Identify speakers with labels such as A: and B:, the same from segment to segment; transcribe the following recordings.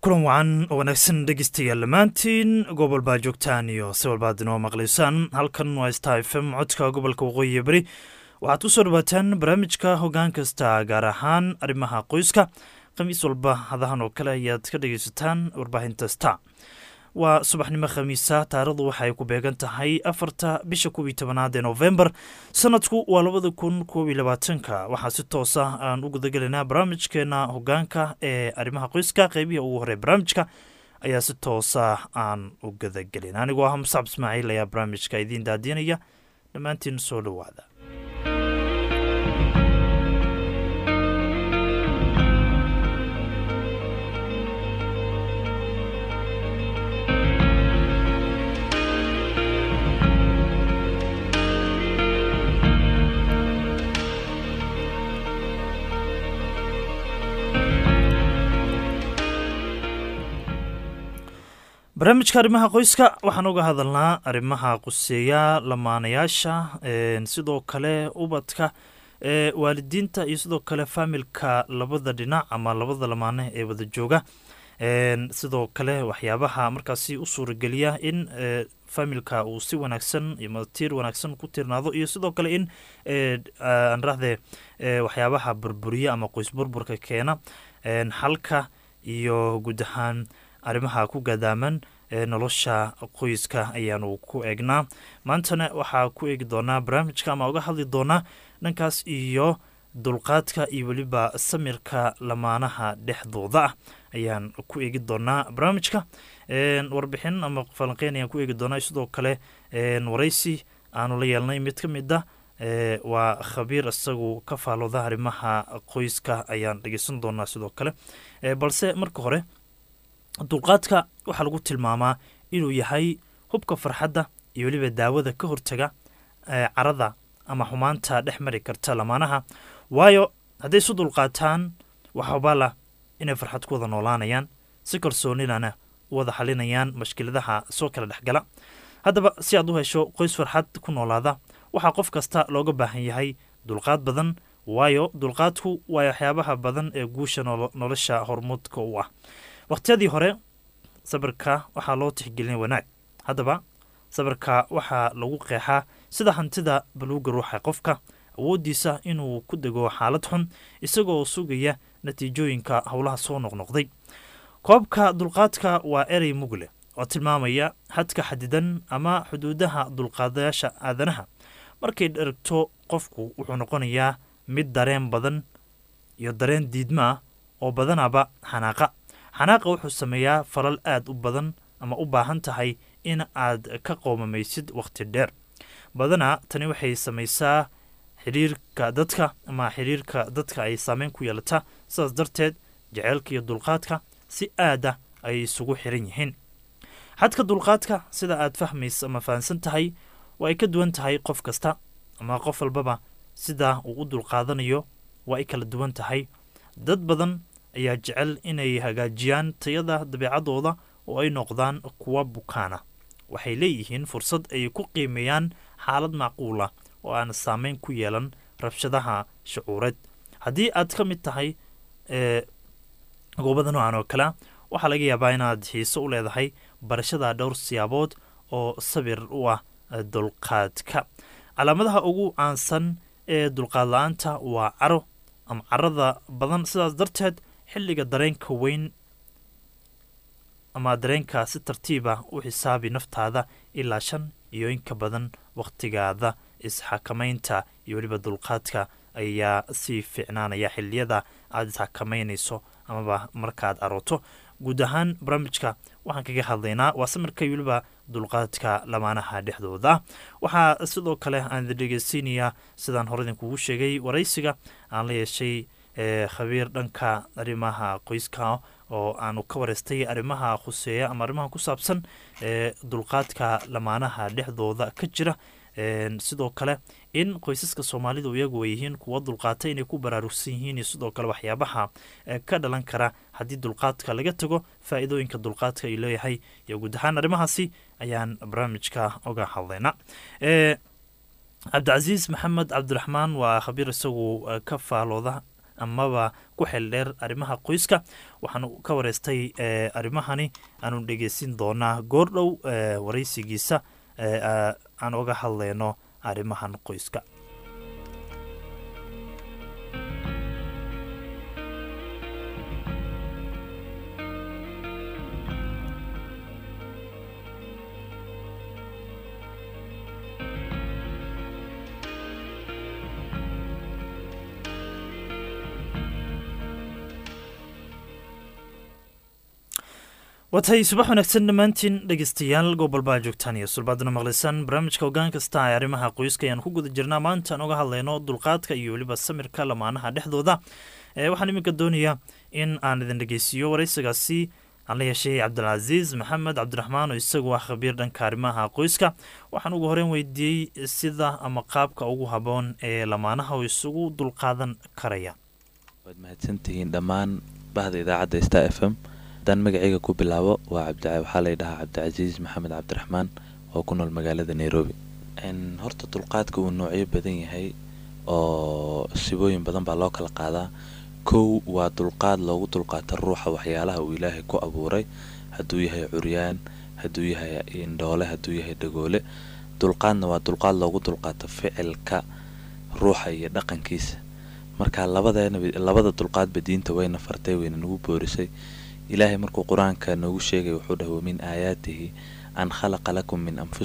A: kulan wacan oo wanaagsan dhegeystayaal dhammaantiin gobol baa joogtaan iyo si walbaad inoo maqlaysaan halkan waa Star FM codka gobolka waqooyi bari waxaad ku soo dhawaataan barnaamijka hoggaan kasta gaar ahaan arrimaha qoyska khamiis walba hadahan oo kale ayaad ka dhegeysataan warbaahinta Star waa subaxnimo khamiisa taariikhdu waxay ku beegan tahay 4 bisha 12 November sanadku waa 2021 waxaa si toos ah aan u gudagelinaa barnaamijkeena hoggaanka ee arrimaha qoyska qaybiga ugu hore barnaamijka ayaa si toos ah aan u gudagelinaa anigoo ah Musab Ismaaciil ayaa barnaamijka idin daadinaya dhammaantiin soo dhawaada barnaamijka arrimaha qoyska waxaan uga hadalnaa arrimaha quseeya lamaanayaasha sidoo kale ubadka waalidiinta iyo sidoo kale familka labada dhinac ama labada lamaane ee wada jooga sidoo kale waxyaabaha markaasi u suurageliya in familka uu si wanaagsan iyo matiir wanaagsan ku tiirnaado iyo sidoo kale in aan raahde waxyaabaha burburiya ama qoys burburka keena xalka iyo guud ahaan arrimaha ku gadaaman nolosha qoyska ayaanu ku eegnaa maantana waxaa ku eegi doonaa barnaamijka ama uga hadli doonaa dhankaas iyo dulqaadka iyo weliba samirka lamaanaha dhexdooda ah ayaan ku eegi doonaa barnaamijka warbixin ama falanqeyn ayaan ku eegi doonaa sidoo kale waraysi aanu la yeelnay mid ka mid ah waa khabiir isagu ka faalooda arrimaha qoyska ayaan dhegeysan doonaa sidoo kale balse marka hore dulqaadka waxaa lagu tilmaamaa inuu yahay hubka farxadda iyo weliba daawada ka hortaga carada ama xumaanta dhex mari karta lamaanaha waayo hadday isu dulqaataan waxabaala inay farxad ku wada noolaanayaan si kalsoonidana u wada xalinayaan mashkiladaha soo kala dhexgala haddaba si aad u hesho qoys farxad ku noolaada waxaa qof kasta looga baahan yahay dulqaad badan waayo dulqaadku waa waxyaabaha badan ee guusha nolosha hormuudka u ah waqtiyadii hore sabirka waxaa loo tixgelin wanaag haddaba sabirka waxaa lagu qeexaa sida hantida baluuga ruuxa qofka awoodiisa inuu ku dego xaalad xun isagoo sugaya natiijooyinka howlaha soo noqnoqday koobka dulqaadka waa erey mugle oo tilmaamaya hadka xadidan ama xuduudaha dulqaadayaasha aadanaha markay dheragto qofku wuxuu noqonayaa mid dareen badan iyo dareen diidma ah oo badanaba xanaaqa wuxuu sameeyaa falal aad u badan ama u baahan tahay in aad ka qoomamaysid waqti dheer badanaa tani waxay samaysaa xiriirka dadka ay saameyn ku yeelata sidaas darteed jaceylka iyo dulqaadka si aada ay isugu xiran yihiin xadka dulqaadka sida aad fahmaysa ama fahansan tahay waa ay ka duwan tahay qof kasta ama qof walbaba sida uu u dulqaadanayo waa ay kala duwan tahay dad badan ayaa jecel inay hagaajiyaan tayada dabeecadooda oo ay noqdaan kuwa bukaana waxay leeyihiin fursad ay ku qiimeeyaan xaalad macquula oo aan saameyn ku yeelan rabshadaha shucuureed haddii aad ka mid tahay goobada noocan oo kale waxaa laga yaabaa inaad xiiso u leedahay barashada dhowr siyaabood oo sabir u ah dulqaadka calaamadaha ugu caansan ee dulqaad la-aanta waa caro ama carada badan sidaas darteed xilliga dareenka weyn ama dareenka si tartiib ah u xisaabi naftaada ilaa 5 iyo in ka badan waqtigaada isxakamaynta iyo weliba dulqaadka ayaa sii fiicnaanaya xilliyada aad isxakamaynayso amaba markaad arooto guud ahaan barnaamijka waxaan kaga hadlaynaa waa samirka iyo weliba dulqaadka lamaanaha dhexdooda waxaa sidoo kale aan dhegeysiinayaa sidaan hore idinkugu sheegay waraysiga aan la yeeshay khabiir dhanka arrimaha qoyska oo aanu ka wareystay arrimaha khuseeya ama arrimaha ku saabsan dulqaadka lamaanaha dhexdooda ka jira sidoo kale in qoysaska Soomaalidu iyagu ay yihiin kuwa dulqaatay inay ku baraarugsan yihiin sidoo kale waxyaabaha ka dhalan kara haddii dulqaadka laga tago faa'iidooyinka dulqaadka ay leeyahay iyo guud ahaan arrimahaasi ayaan barnaamijka uga hadlaynaa Cabdicaziis Maxamed Cabdiraxmaan waa khabiir isagu ka faalooda amaba ku xeeldheer arrimaha qoyska. waxaanu ka wareystay arrimahani aanu dhegeysin doonaa goordhow waraysigiisa aan uga hadlayno arrimahan qoyska. watay subax wanaagsan dhammaantiin dhegeystayaal gobol baa joogtaan iyo sulbaadna maqlisan barnaamijka hoggaan kasta ee arrimaha qoyska ayaan ku guda jirnaa maanta aan uga hadlayno dulqaadka iyo weliba samirka lamaanaha dhexdooda. waxaan iminka doonayaa in aan idin dhegeysiiyo waraysigaasi aan la yeeshay cabdilcasiis maxamed cabdiraxmaan oo isagu ah khabiir dhanka arrimaha qoyska. waxaan ugu horeyn weydiiyey sida ama qaabka ugu haboon ee lamaanaha oo isugu dulqaadan karaya.
B: waad mahadsantihiin dhammaan bahda idaacadda Star FM. dan magacayga ku bilaabo waa waxaa la yidhahaa cabdilcasiis maxamed cabdiraxmaan oo ku nool magaalada Nairobi. horta dulqaadka uu noocyo badan yahay oo sibooyin badan baa loo kala qaadaa. kow waa dulqaad loogu dulqaato ruuxa waxyaalaha uu ilaahay ku abuuray, hadduu yahay curyaan, hadduu yahay indhoole, hadduu yahay dhagoole. dulqaadna waa dulqaad loogu dulqaato ficilka ruuxa iyo dhaqankiisa. marka labada dulqaadba diinta wayna fartay, wayna nagu boorisay. ilaahay markuu quraanka noogu sheegay wuxuu dhahay min aayaatihi an khalaqa lakum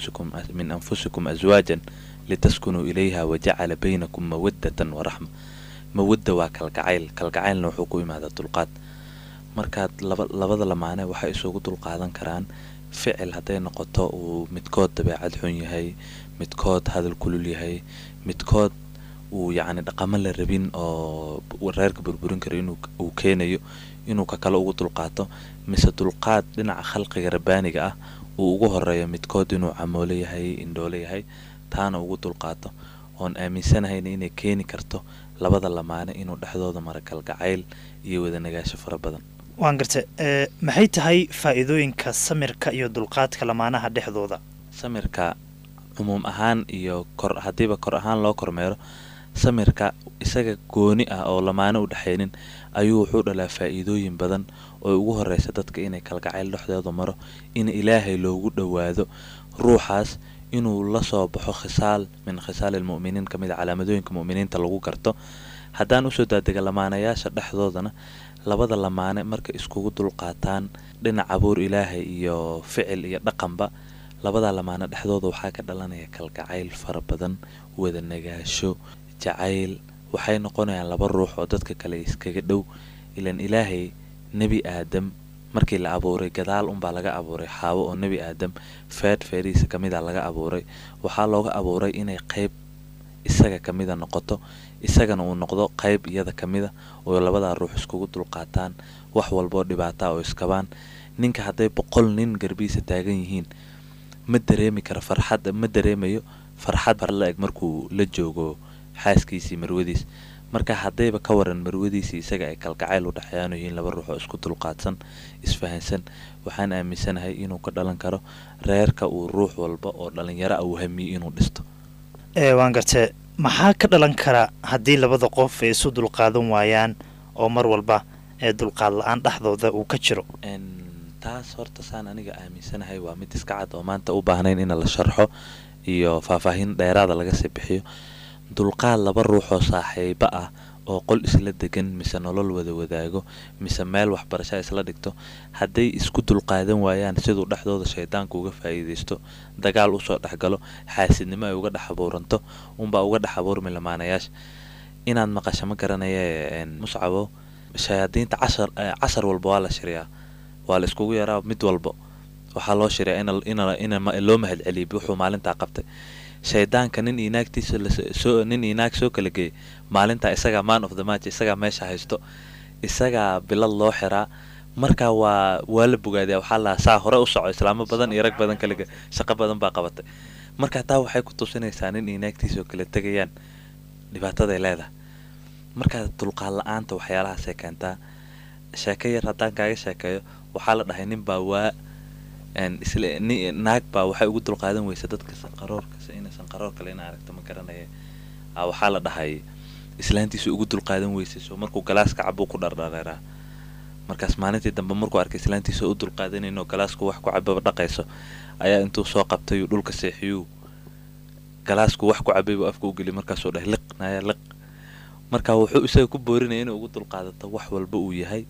B: min anfusikum azwaajan litaskunu ilayha waja'ala baynakum mawaddatan wa rahma. mawadda waa kalgacaylna wuxuu ku yimaadaa dulqaad. markaad labada lamaane waxay isugu dulqaadan karaan ficil hadday noqoto uu midkood dabeecad xun yahay, midkood hadal kulul yahay, midkood uu yacni dhaqamo la rabin oo reerka burburin karo inuu keenayo inuu ka kale ugu dulqaato. mise dulqaad dhinaca khalqiga rabbaaniga ah uu ugu horeeyo midkood inuu camoole yahay, indhoole yahay, taana ugu dulqaato. oon aaminsanahayn inay keeni karto labada lamaane inuu dhexdooda mara kalgacayl iyo wada nagaasho fara badan.
A: waan gartay maxay tahay faa'iidooyinka samirka iyo dulqaadka lamaanaha dhexdooda?
B: samirka cumuum ahaan iyo haddiiba kor ahaan loo kormeero, samirka isaga gooni ah oo lamaane u dhexaynin ayuu wuxuu dhalaa faa'iidooyin badan oo ugu horeysa dadka inay kalgacayl dhexdooda maro, in ilaahay loogu dhowaado, ruuxaas inuu la soo baxo khisaal min khisaal almu'miniin kamid calaamadooyinka mu'miniinta lagu garto. haddaan usoo daadega lamaanayaasha dhexdoodana, labada lamaane marka iskugu dulqaataan dhinac abuur ilaahay iyo ficil iyo dhaqanba, labada lamaane dhexdooda waxaa ka dhalanaya kalgacayl fara badan, wada nagaasho, jacayl. waxay noqonayaan laba ruux oo dadka kale iskaga dhow. ilan ilaahay nebi aadam markii la abuuray gadaal unbaa laga abuuray xaawo oo nebi aadam feerihiisa kamid a laga abuuray. waxaa looga abuuray inay qayb isaga kamida noqoto, isagana uu noqdo qayb iyada kamida, oo labadaa ruux iskugu dulqaataan wax walboo dhibaata oo iskabaan. ninka hadday 100 nin garbiisa taagan yihiin ma dareemayo farxad la eg markuu la joogo xaaskiisii marwadiis. marka haddayba ka waran marwadiisii isaga ay kalgacayl u dhexeeyaan yihiin laba ruux oo isku dulqaadsan, isfahansan, waxaan aaminsanahay inuu ka dhalan karo reerka uu ruux walba oo dhalinyaro uu hamiyo inuu dhisto.
A: waan gartay maxaa ka dhalan kara haddii labada qof ay isu dulqaadan waayaan oo mar walba dulqaad la-aan dhexdooda uu ka jiro?
B: taas horta saan aniga aaminsanahay waa mid iska cad oo maanta u baahnayn in la sharxo iyo faahfaahin dheeraada laga sii bixiyo. dulqaad laba ruux oo saaxiibo ah oo qol isla degan mise nolol wada wadaago mise meel waxbarasho isla dhigto, hadday isku dulqaadan waayaan siduu dhexdooda shaydaanku uga faa'iideysto, dagaal usoo dhexgalo, xaasidnimo ay uga dhex abuuranto, unbaa uga dhex abuurmi lamaanayaasha. inaad maqasho ma garanaya muscabo shayaadiinta casar walba waa la shiriyaa, waa la iskugu yaraa mid walba waxaa loo shiriyaa in loo mahad celiyo wuxuu maalintaa qabtay. shaydaanka nin inaag soo kala geey maalinta isagaa man of the match, isagaa meesha haysto, isagaa bilad loo xiraa. marka waa la bogaadiyaa, waxaa la saa hore u soco, islaamo badan iyo rag badan kale shaqo badan baa qabatay. marka taa waxay ku tusinaysaa nin inaagtiisoo kala tegayaan dhibaataday leedahay. marka dulqaad la-aanta waxyaalahaasay keentaa. sheeko yar haddaan kaaga sheekeeyo, waxaa la dhahay nin baa naag baa waxay ugu dulqaadan weysa dadka sanqaroorka inay sanqaroor kale ina aragto ma garanaya. waxaa la dhahay islaantiisa ugu dulqaadan weysay soo markuu galaaska cabo ku dhardhareeraa markaas maalintii dambe markuu arkay islaantiisa u dulqaadanayn oo galaasku wax ku cababa dhaqayso ayaa intuu soo qabtay dhulka seexiyuu galaasku wax ku cabaybu afka u geli markaasoo dhahay liq naya liq marka wuxuu isaga ku boorinaya inuu ugu dulqaadato wax walba uu yahay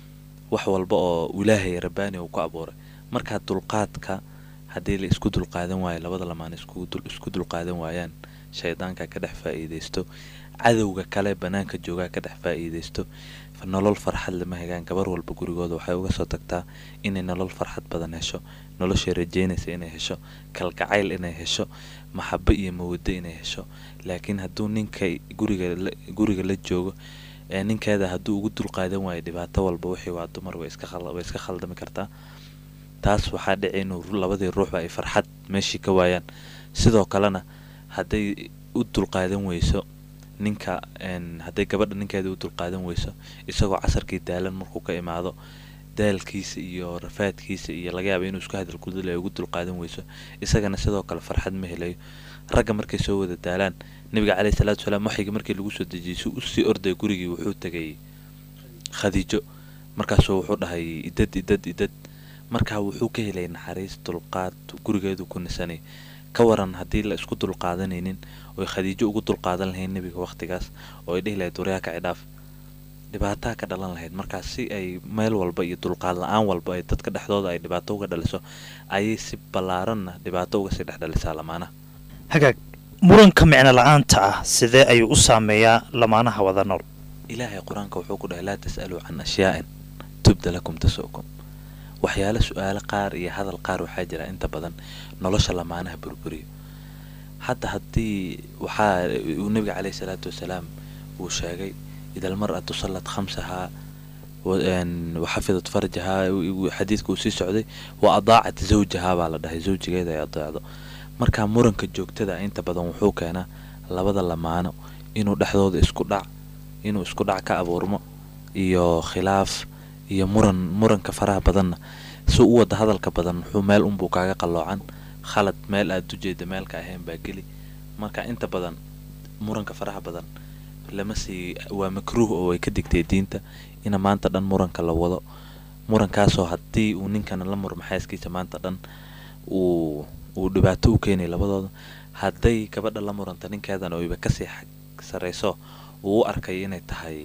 B: wax walba oo ilaahay rabbaani uu ku abuuray marka dulqaadka haddii la isku dulqaadan waayo labada lamaan isku dulqaadan waayaan shaydaanka ka dhex faa'iidaysto cadowga kale banaanka joogaa ka dhex faa'iidaysto nolol farxad lama hegaan gabar walba gurigooda waxay uga soo tagtaa inay nolol farxad badan hesho noloshay rajaynaysa inay hesho kalgacayl inay hesho maxabo iyo mawaddo inay hesho laakiin hadduu ninka guriga la joogo ee ninkeeda hadduu ugu dulqaadan waayo dhibaato walba wixii waa dumar way iska khaldami kartaa taas waxaa dhici inuu labadii ruuxba ay farxad meeshii ka waayaan sidoo kalena hadday u dulqaadan weyso ninka hadday gabadha ninkeeda u dulqaadan weyso isagoo casarkii daalan markuu ka imaado daalkiisa iyo rafaadkiisa iyo laga yaaba inuu isku hadal kudulayo ugu dulqaadan weyso isagana sidoo kale farxad ma helayo ragga markay soo wada daalaan nabiga calayhi salaatu wasalaam waxayga markii lagu soo dejiyey si u sii orday gurigii wuxuu tagay khadiijo markaasuu wuxuu dhahay idad markaa wuxuu ka helay naxariis dulqaad gurigeedu ku nisanay ka waran haddii la isku dulqaadanaynin oy khadiijo ugu dulqaadan lahayn nebiga waqtigaas oo ay dhihi lahayd waryaaka cidhaaf dhibaataa ka dhalan lahayd markaas si ay meel walba iyo dulqaad la-aan walba ay dadka dhexdooda ay dhibaato uga dhaliso ayay si ballaaranna dhibaato uga sii dhex dhalisaa lamaanaha
A: hagaag muranka micno la-aanta ah sidee ayuu u saameeyaa lamaanaha wada nool
B: ilaahay qur-aanka wuxuu ku dhahay laa tas'aluu can ashyaa'in tubda lakum tasu'kum waxyaalo su-aalo qaar iyo hadal qaar waxaa jira inta badan nolosha lamaanaha burburiyo hadda haddii waxaa uu nabiga calayhi salaatu wasalaam uu sheegay ida almar'atu sallat khamsahaa waxafidat farjahaa xadiidka uu sii socday wa adaacat zawjahaa baa la dhahay zawjigeeda ay adeecdo markaa muranka joogtada inta badan wuxuu keenaa labada lamaano inuu dhexdooda inuu isku dhac ka abuurmo iyo khilaaf iyo muranka faraha badanna si u wada hadalka badan wuxuu meel unbuu kaaga qalloocan khalad meel aad ujeeda meelka ahayn baa geli marka inta badan muranka faraha badan waa makruuh oo ay ka digtay diinta ina maanta dhan muranka la wado murankaasoo haddii uu ninkana la murmo xaaskiisa maanta dhan uu dhibaato u keenay labadooda hadday gabadha la muranta ninkeedana oyba kasii sarayso uu u arkay inay tahay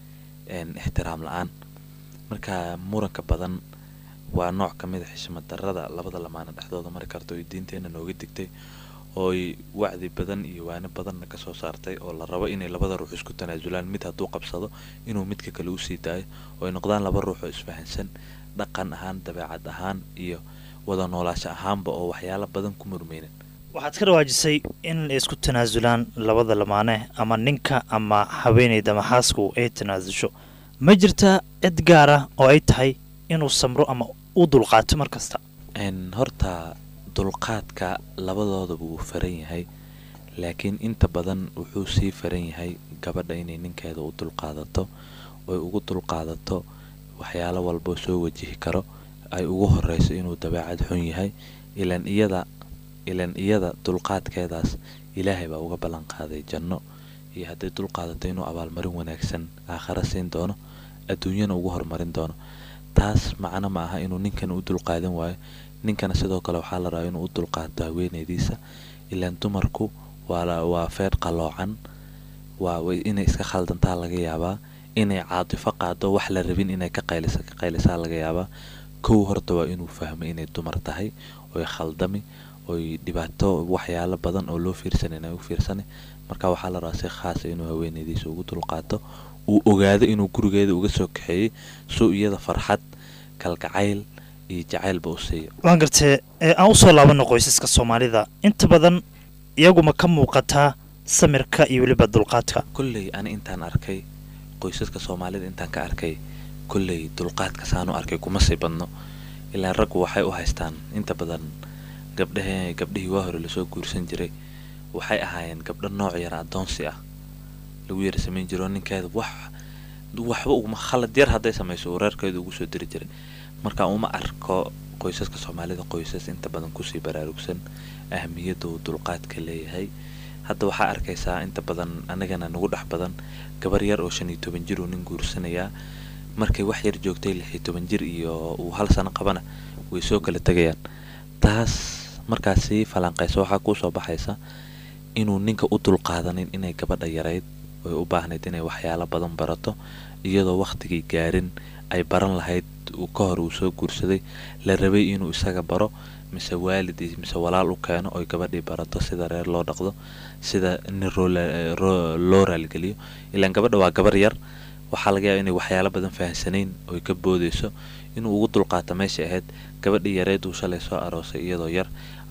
B: ixtiraam la-aan marka muranka badan waa nooc ka mid a xishmad darrada labada lamaana dhexdooda mari karta oy diinteena nooga digtay ooy wacdi badan iyo waano badanna kasoo saartay oo la rabo inay labada ruux isku tanaasulaan mid hadduu qabsado inuu midka kale usii daayo oo ay noqdaan laba ruux oo isfahansan dhaqan ahaan dabeecad ahaan iyo wada noolaasho ahaanba oo waxyaalo badan ku murmeynan
A: waxaad ka dhawaajisay in ay isku tanaasulaan labada lamaane ama ninka ama haweeneyda ama xaasku ay tanaasusho ma jirtaa cid gaar ah oo ay tahay inuu samro ama u dulqaato mar kasta
B: horta dulqaadka labadoodaba wuu faran yahay laakiin inta badan wuxuu sii faran yahay gabadha inay ninkeeda u dulqaadato oy ugu dulqaadato waxyaalo walboo soo wajihi karo ay ugu horeyso inuu dabeecad xun yahay ilan iyada dulqaadkeedaas ilaahay baa uga ballan qaaday janno iyo hadday dulqaadato inuu abaalmarin wanaagsan aakhara siin doono adduunyana ugu horumarin doono taas macno ma aha inuu ninkana u dulqaadan waayo ninkana sidoo kale waxaa la rabaa inuu u dulqaato haweeneydiisa ilaan dumarku waa feedh qaloocan inay iska khaldantaa laga yaabaa inay caatifo qaado wax la rabin inay ka qaylisaa laga yaabaa kow horta waa inuu fahmo inay dumar tahay oy khaldami oy dhibaato waxyaalo badan oo loo fiirsanan ay u fiirsanay marka waxaa la rabaa si khaasa inuu haweeneydiisa ugu dulqaato uu ogaado inuu gurigeeda uga soo kaxeeyey soo iyada farxad kalgacayl iyo jacaylba u siiyo
A: waan gartee aan usoo laabano qoysaska soomaalida inta badan iyaguma ka muuqataa samirka iyo weliba dulqaadka
B: kolley ani intaan arkay qoysaska soomaalida intaan ka arkay kolley dulqaadka saanu arkay kuma sii badno ilaa raggu waxay u haystaan inta badan gabdhihii waa hore lasoo guursan jiray waxay ahaayeen gabdho nooc yar addoonsi ah lagu yara samayn jiro ninkeeda waxba uguma khalad yar hadday samayso reerkeeda ugu soo diri jiray marka uma arko qoysaska soomaalida qoysas inta badan kusii baraarugsan ahmiyadda uu dulqaadka leeyahay hadda waxaa arkaysaa inta badan anagana nagu dhex badan gabar yar oo 15 jir oo nin guursanayaa markay wax yar joogtay 16 jir iyo uu hal sano qabana way soo kala tagayaan taas markaasi falanqayso waxaa ku soo baxaysa inuu ninka u dulqaadanin inay gabadha yareyd way u baahnayd inay waxyaalo badan barato iyadoo waqtigii gaarin ay baran lahayd uu ka hor uu soo guursaday la rabay inuu isaga baro mise waalidii mise walaal u keeno oo gabadhii barato sida reer loo dhaqdo sida nin loo raalgeliyo ilaan gabadha waa gabar yar waxaa laga yaabaa inay waxyaalo badan fahansaneyn oo ka boodeyso inuu ugu dulqaato meesha ahayd gabadhii yareed uu shalay soo aroosay iyadoo yar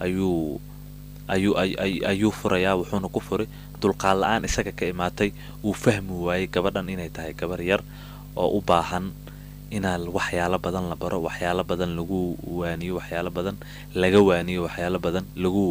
B: ayuu furayaa wuxuuna ku furay dulqaad la'aan isaga ka imaatay uu fahmi waayay gabadhan inay tahay gabar yar oo u baahan inaan waxyaalo badan la baro waxyaalo badan lagu waaniyo waxyaalo badan laga waaniyo waxyaalo badan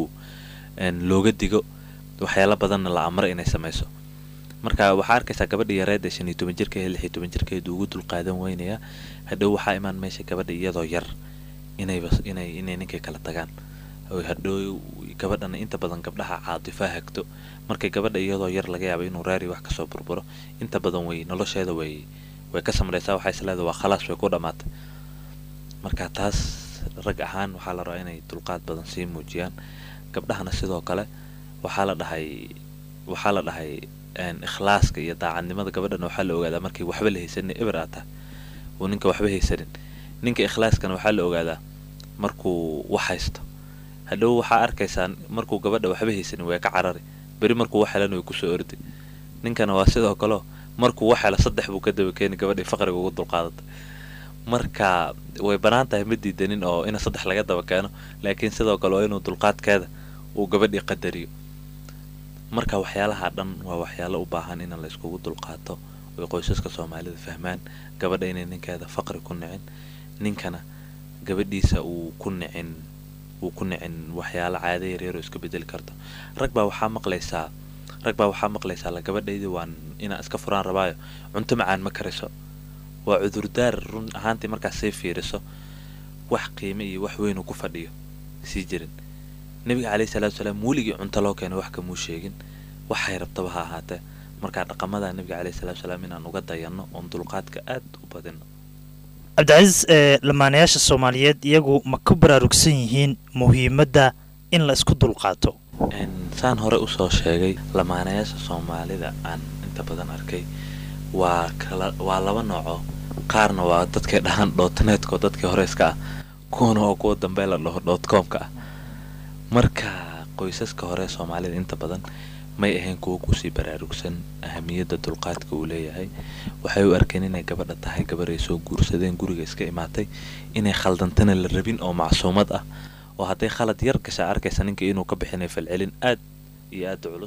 B: looga digo waxyaalo badanna la amro inay samayso marka waxaa arkaysaa gabadha yareed ee 15 jirka iyo 16 jirkeed ugu dulqaadan weynaya hadhow waxaa imaan meesha gabadha iyadoo yar inay ninkay kala tagaan oo hadhow gabadhana inta badan gabdhaha caatifa hagto markay gabadha iyadoo yar laga yaabo inuu raari wax ka soo burburo inta badan way nolosheeda way ka samraysaa waxay isleedahay waa khalaas way ku dhamaatay marka taas rag ahaan waxaa la rabaa inay dulqaad badan sii muujiyaan gabdhahana sidoo kale waxaa la dhahay ikhlaaska iyo daacadnimada gabadhana waxaa la ogaadaa markay waxba la haysanin eber aata oo ninka waxba haysanin ninka ikhlaaskana waxaa la ogaadaa markuu wax haysto hadhow waxaa arkaysaa markuu gabadha waxba haysanin way ka carari bari markuu wax helan way ku soo ordi ninkana waa sidoo kale markuu wax helo 3 buu ka daba keenay gabadhii faqriga ugu dulqaadatay marka way banaan tahay mid diidanin oo in 3 laga daba keeno laakiin sidoo kale waa inuu dulqaadkeeda uu gabadhii qadariyo marka waxyaalaha dhan waa waxyaalo u baahan in la isku dulqaato oo qoysaska Soomaalida fahmaan gabadha inay ninkeeda faqri ku nicin ninkana gabadhiisa uu ku nicin waxyaalo caadi yar oo iska bedel karto rag baa waxaa maqlaysaa la gabadheedii waan ina iska furaan rabaayo cunto macaan ma kariso waa cudurdaar run ahaantii markaas say fiiriso wax qiime iyo wax weyn ku fadhiyo sii jirin nabiga kaleey salaatu salaam muuligii cunto loo keenay wax ka muu sheegin waxay rabtaba ha ahaatee marka dhaqamada nabiga kaleey salaatu salaam inaan uga dayano oo dulqaadka aad u badino
A: Cabdicasiis lamaanayaasha Soomaaliyeed iyagu ma ku baraarugsan yihiin muhiimadda in la isku dulqaato
B: saan hore u soo sheegay lamaanayaasha Soomaalida aan inta badan arkay waa laba nooc qaarna waa dadka dhahan .net-ko dadka hore iska kuwana oo kuwa dambe la dhaho .com-ka marka qoysaska hore Soomaalida inta badan may ahayn kuwa ku sii baraarugsan ahamiyadda dulqaadka uu leeyahay waxay u arkeen inay gabadha tahay gabar ay soo guursadeen guriga iska imaatay inay khaldantana la rabin oo macsuumad ah oo haday khalad yar ka arkaysan ninka inuu ka bixinayo falcelin aad iyo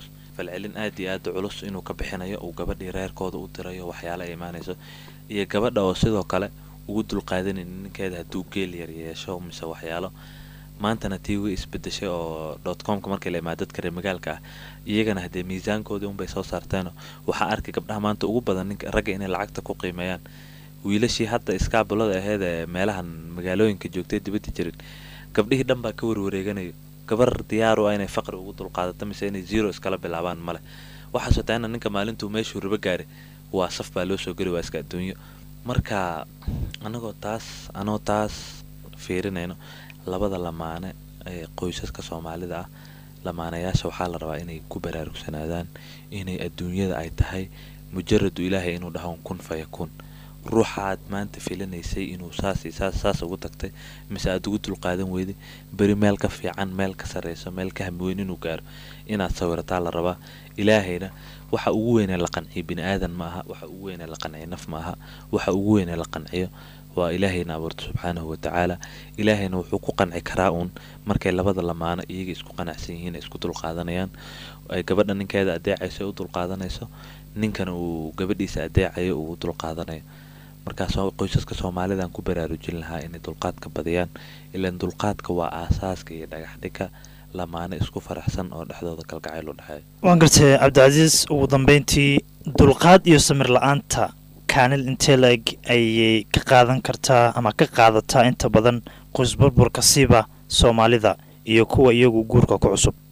B: aad culus inuu ka bixinayo oo gabadhii reerkooda u tirayo waxyaalo ay imaanayso iyo gabadha oo sidoo kale ugu dulqaadanay ninkeeda haduu geel yar yeesho mise waxyaalo maantana tii way isbedeshay oo .com-ka markay la imaado dadka reer magaalka ah iyagana hadee miisaankooda un bay soo saarteen waxa arkay gabdhaha maanta ugu badan ninka ragga inay lacagta ku qiimeeyaan wiilashii hadda iskaabulada ahayd ee meelahan magaalooyinka joogtay dibadda jirin gabdhihii dhan baa ka warwareeganayo gabar diyaar u ah inay faqri ugu dulqaadato mise inay zero iskala bilaabaan male waxaa soo taana ninka maalintuu meeshuu riba gaaray waa saf baa loo soo geli waa iska adduunyo marka anoo taas fiirinayno labada lamaane ee qoysaska Soomaalida ah lamaanayaasha waxaa la rabaa inay ku baraarugsanaadaan inay adduunyada ay tahay mujarrad ilaahay inuu dhaho kun fayakun ruuxaad maanta filanaysay inuu saas ugu tagtay mise aad ugu dulqaadan weyday bari meel ka fiican meel ka sareyso meel ka hamweyn inuu gaaro inaad sawirtaa la rabaa ilaahayna waxa ugu weyn ee la qanciyo bini aadan ma aha waxa ugu weyn ee la qanciyo naf ma aha waxa ugu weyn ee la qanciyo waa ilaahayna abuurta subxaanahu wa tacaala ilaahayna wuxuu ku qanci karaa markay labada lamaano iyaga isku qanacsan yihiin isku dulqaadanayaan ay gabadha ninkeeda adeecayso u dulqaadanayso ninkana uu gabadhiisa adeecayo uu dulqaadanayo markaas qoysaska Soomaalida aan ku baraarujin lahaa inay dulqaadka badiyaan ilaan dulqaadka waa aasaaska iyo dhagax dhigka lamaano isku faraxsan oo dhexdooda kalgacayl u dhaxay
A: waan gartay Cabdicasiis ugu dambeyntii dulqaad iyo samir la'aanta kaanil intee laeg ayay ka qaadan kartaa ama ka qaadataa inta badan qoys burburka siiba Soomaalida iyo kuwa iyagu guurka ku cusub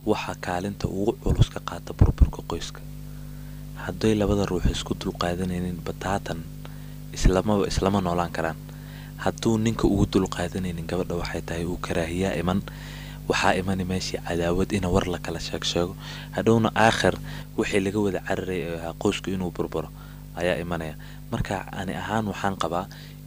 B: waxaa kaalinta ugu culus ka qaata burburka qoyska. hadday labada ruux isku dulqaadanaynin bataatan islama noolaan karaan. hadduu ninka ugu dulqaadanaynin gabadha waxay tahay uu karaahiyaa iman, waxaa imani meeshii cadaawad ina war la kala sheego, hadhowna aakhir wixii laga wada cararay ee ahaa qoysku inuu burburo ayaa imanaya. marka ani ahaan waxaan qabaa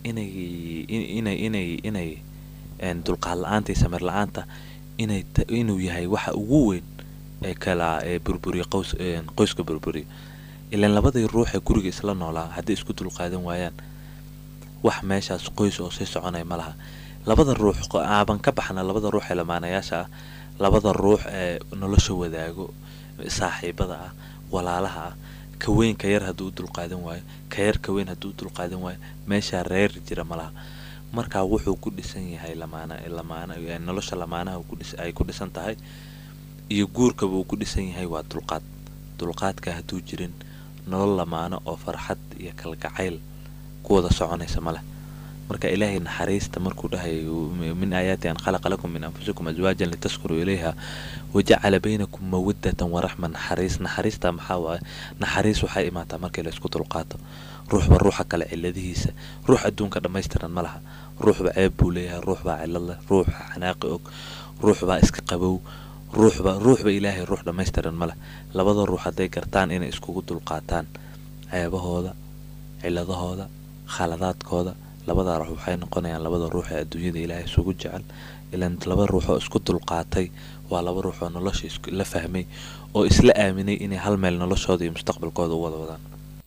B: inay dulqaad la-aanta iyo samir la-aanta inuu yahay waxa ugu weyn ee burburiya qoyska burburiya. ilaan labadii ruux ee guriga isla noolaa hadday isku dulqaadan waayaan wax meeshaas qoys oo sii soconaya ma laha. labada ruux aaban ka baxna labada ruux ee lamaanayaasha ah, labada ruux ee nolosha wadaago, saaxiibada ah, walaalaha ah, ka weyn ka yar hadduu dulqaadan waayo, ka yar ka weyn hadduu dulqaadan waayo, meeshaa reer jira ma laha. marka wuxuu ku dhisan yahay nolosha lamaanaha ay ku dhisan tahay iyo guurkaba uu ku dhisan yahay waa dulqaadka hadduu jirin nolol lamaano oo farxad iyo kalgacayl ku wada soconaysa ma leh. marka ilaahay naxariista markuu dhahay min aayaati an khalaqa lakum min anfusikum azwaajan litaskunuu ilayha wajacala baynakum mawaddatan waraxma. naxariista maxaa waaye? naxariis waxay imaataa markii la isku dulqaato. ruuxba ruuxa kale ciladihiisa, ruux adduunka dhammaystiran ma laha. ruuxba ceeb buu leeyahay, ruuxbaa cilad leh, ruuxa xanaaqi og, ruuxbaa iska qabow, ruuxba ilaahay ruux dhammaystiran ma leh. labada ruux hadday gartaan inay iskugu dulqaataan ceebahooda, ciladahooda, khaladaadkooda, labada ruux waxay noqonayaan labada ruux ee adduunyada ilaahay isugu jecel. ilaan laba ruux oo isku dulqaatay waa laba ruux oo nolosha la fahmay oo isla aaminay inay hal meel noloshooda iyo mustaqbalkooda u wada wadaan.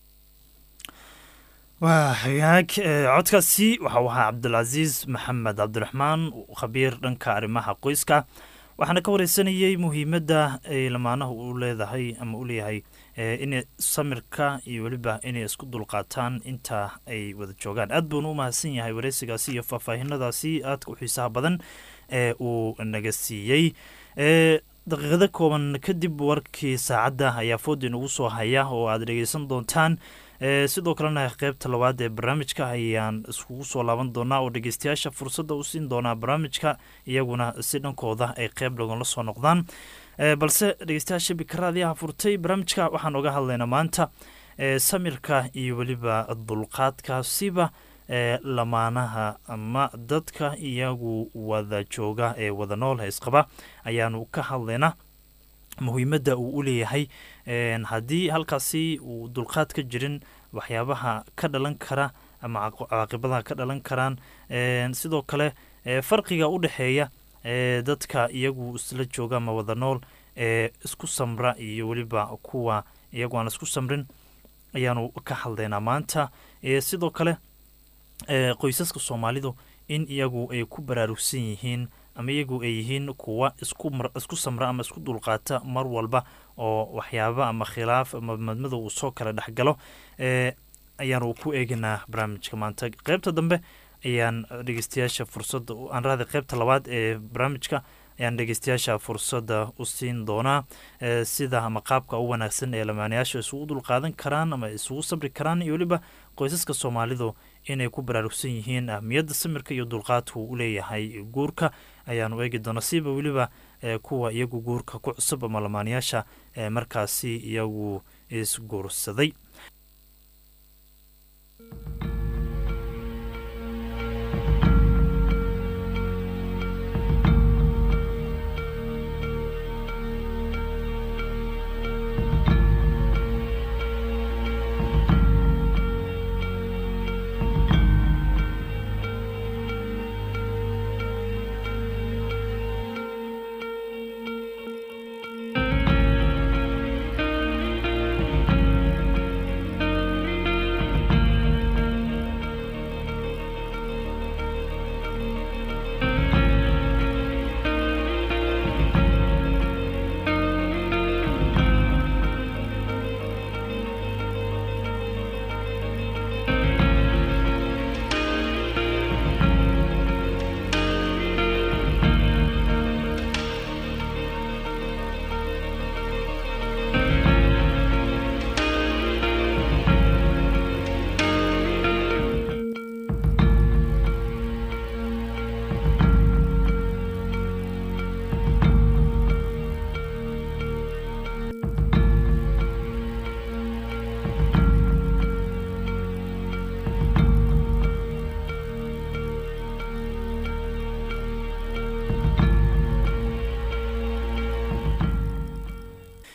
A: waa hagaag codkaasi waxa uu ahaa cabdilcasiis maxamed cabdiraxmaan, khabiir dhanka arrimaha qoyska. waxaana ka wareysanayay muhiimadda ay lamaanaha u leedahay ama u leeyahay inay samirka iyo weliba inay isku dulqaataan inta ay wada joogaan. aad buuna u mahadsan yahay wareysigaasi iyo faahfaahinadaasi aadka u xiisaha badan ee uu naga siiyey. daqiiqado kooban kadib warkii saacadda ayaa foodi nagu soo haya oo aad dhegeysan doontaan. sidoo kalena qaybta labaad ee barnaamijka ayaan iskugu soo laaban doonaa oo dhegeystayaasha fursadda u siin doonaa barnaamijka iyaguna si dhankooda ay qayb lagala soo noqdaan. balse dhegeystayaasha bikaraadiyaha furtay barnaamijka waxaan oga hadlaynaa maanta samirka iyo weliba dulqaadkaasiba lamaanaha ama dadka iyagu wada jooga ee wada nool haysqaba ayaanu ka hadlaynaa muhiimadda uu u leeyahay. haddii halkaasi uu dulqaad ka jirin waxyaabaha ka dhalan kara ama caaqibadaha ka dhalan karaan, sidoo kale farqiga u dhexeeya dadka iyagu isla jooga ama wada nool ee isku samra iyo weliba kuwa iyagu aan isku samrin ayaanu ka hadlaynaa maanta. sidoo kale qoysaska soomaalidu in iyagu ay ku baraarugsan yihiin ama iyagu ay yihiin kuwa isku samra ama isku dulqaata mar walba oo waxyaaba ama khilaaf ama madmada uu soo kala dhexgalo ayaanu ku eeganaa barnaamijka maanta. qaybta dambe ayaan dhegeystayaasha fursadda aan raadi qaybta labaad ee barnaamijka ayaan dhegeystayaasha fursadda u siin doonaa sida ama qaabka u wanaagsan ee lamaanayaasha isugu dulqaadan karaan ama isugu sabri karaan iyo weliba qoysaska soomaalidu inay ku baraarugsan yihiin ahmiyadda samirka iyo dulqaadku u leeyahay guurka ayaanu eegi doona siba weliba kuwa iyagu guurka ku cusub ama lamaanayaasha markaasi iyagu isguursaday.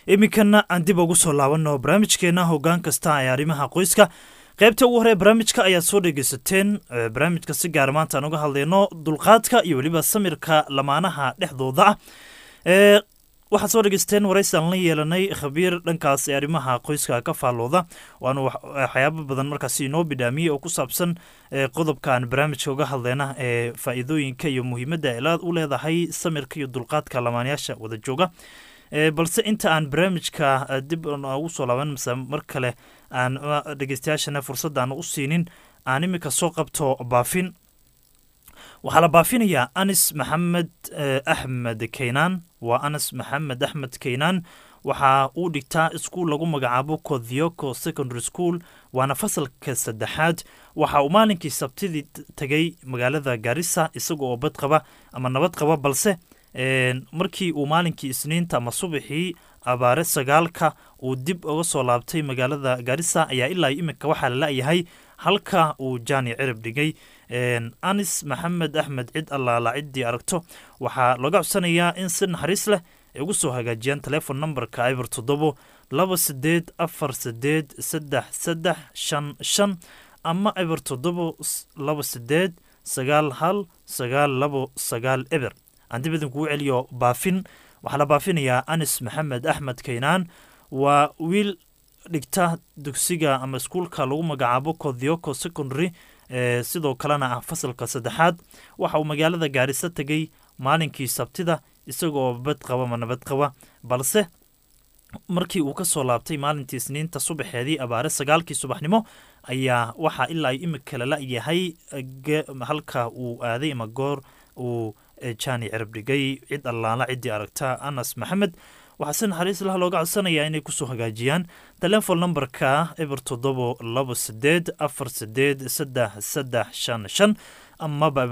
A: iminkana aan dib ugu soo laabanno barnaamijkeena hoggaan kasta ee arrimaha qoyska. qaybta ugu hore barnaamijka ayaad soo dhegeysateen. barnaamijka si gaar maanta aan uga hadlayno dulqaadka iyo weliba samirka lamaanaha dhexdooda ah. waxaad soo dhegeysteen waraysi aan la yeelanay khabiir dhankaas ee arrimaha qoyska ka faallooda, waana waxyaabo badan markaasi inoo bidhaamiyey oo ku saabsan qodobka aan barnaamijka uga hadlayna ee faa'iidooyinka iyo muhiimadda ay u leedahay samirka iyo dulqaadka lamaanayaasha wada jooga. balse inta aan barnaamijka dib ugu soo laaban mise mar kale aan dhegeystayaashana fursadda aan u siinin, aan iminka soo qabto baafin. waxaa la baafinayaa anis maxamed axmed keynaan. waa anas maxamed axmed keynaan. waxa uu dhigtaa iskuul lagu magacaabo Kodhioko Secondary School, waana fasalka 3. waxa uu maalinkii sabtidii tagay magaalada Garissa isaga oo bad qaba ama nabad qaba, balse markii uu maalinkii isniinta ama subaxii abaare 9 uu dib uga soo laabtay magaalada Garissa ayaa ilaa iminka waxaa la la'yahay halka uu jaani cirib dhigay. anis maxamed axmed cid allaala ciddii aragto waxaa laga codsanayaa in si naxariis leh ay ugu soo hagaajiyaan telefon numberka 07 2848 3355 ama 07 28 91 919 aan dib idinkugu celiyo baafin. waxaa la baafinayaa anis maxamed axmed keynaan. waa wiil dhigta dugsiga ama iskuulka lagu magacaabo Kodhioko Secondary, sidoo kalena ah fasalka 3. waxa uu magaalada Gaarisa tagay maalinkii sabtida isagoo bad qaba ama nabad qaba, balse markii uu ka soo laabtay maalintii isniinta subaxeedii abaare 9 subaxnimo ayaa waxaa ilaa imika la la'yahay halka uu aaday ama goor uu jaani cirib dhigay. cid allaala ciddii aragta anas maxamed waxaa si naxariis lah looga codsanayaa inay kusoo hagaajiyaan telefon numberka 0728483355 amaba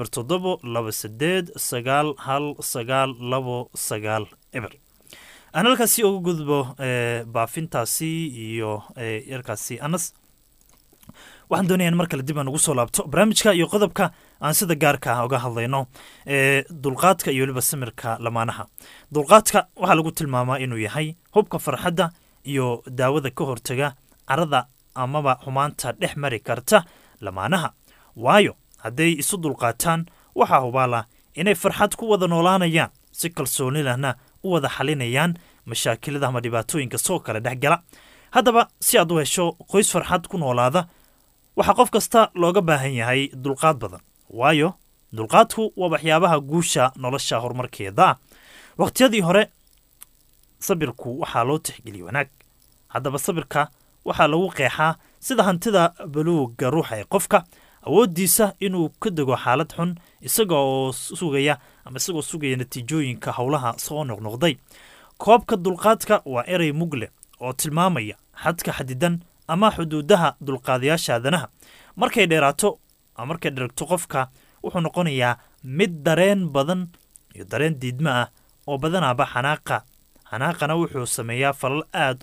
A: 0728919290. aan halkaasi uga gudbo baafintaasi iyo yarkaasi anas. waxaan doonayaan mar kale dib aan ugu soo laabto barnaamijka iyo qodobka aan sida gaarka ah uga hadlayno dulqaadka iyo weliba samirka lamaanaha. dulqaadka waxaa lagu tilmaamaa inuu yahay hubka farxadda iyo daawada ka hortaga carada amaba xumaanta dhex mari karta lamaanaha. waayo hadday isu dulqaataan waxaa hubaala inay farxad ku wada noolaanayaan, si kalsooni lahna u wada xalinayaan mashaakilada ama dhibaatooyinka soo kale dhexgala. haddaba si aad u hesho qoys farxad ku noolaada, waxaa qof kasta looga baahan yahay dulqaad badan, waayo dulqaadku waa waxyaabaha guusha nolosha horumarkeeda ah. waqtiyadii hore sabirku waxaa loo tixgeliyey wanaag. haddaba sabirka waxaa lagu qeexaa sida hantida baluuga ruuxa ee qofka, awooddiisa inuu ka dego xaalad xun isagoo sugaya natiijooyinka howlaha soo noqnoqday. koobka dulqaadka waa erey mugle oo tilmaamaya xadka xadidan ama xuduudaha dulqaadayaasha aadanaha. markay dheeraato ama markay dheragto qofka wuxuu noqonayaa mid dareen badan iyo dareen diidma ah oo badanaaba xanaaqana wuxuu sameeyaa falal aad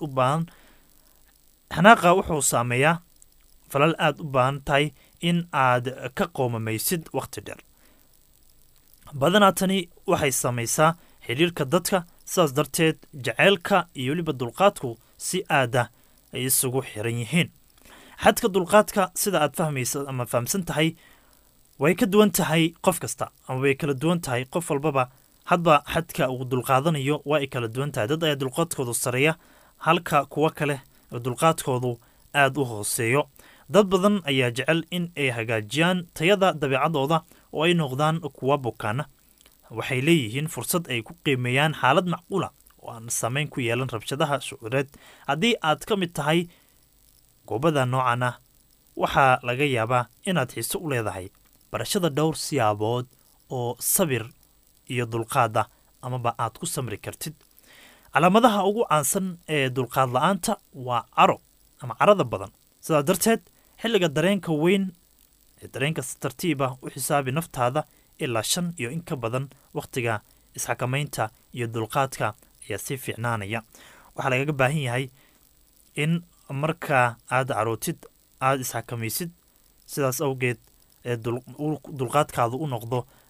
A: u baahan tahay in aad ka qoomamaysid wakhti dheer. badanaa tani waxay samaysaa xidhiirka dadka, sidaas darteed jaceylka iyo weliba dulqaadku si aada ay isugu xiran yihiin. xadka dulqaadka sida aad fahmaysa ama fahamsan tahay way ka duwan tahay qof kasta ama way kala duwan tahay qof walbaba. hadba xadka uu dulqaadanayo waa ay kala duwan tahay. dad ayaa dulqaadkoodu sareeya halka kuwa kale dulqaadkoodu aad u hooseeyo. dad badan ayaa jecel in ay hagaajiyaan tayada dabeecadooda oo ay noqdaan kuwa bukaana. waxay leeyihiin fursad ay ku qiimeeyaan xaalad macquula oo aan saameyn ku yeelan rabshadaha shucuureed. haddii aad ka mid tahay goobada noocan ah, waxaa laga yaabaa inaad xiiso u leedahay barashada dhowr siyaabood oo sabir iyo dulqaada amaba aad ku samri kartid. calaamadaha ugu caansan ee dulqaad la'aanta waa caro ama carada badan. sidaa darteed xilliga dareenka weyn ee dareenka si tartiiba u xisaabi naftaada ilaa 5 iyo in ka badan wakhtiga isxakamaynta iyo dulqaadka ayaa sii fiicnaanaya. waxaa lagaga baahan yahay in marka aad carootid aad isxakamaysid, sidaas awgeed dulqaadkaadu u noqdo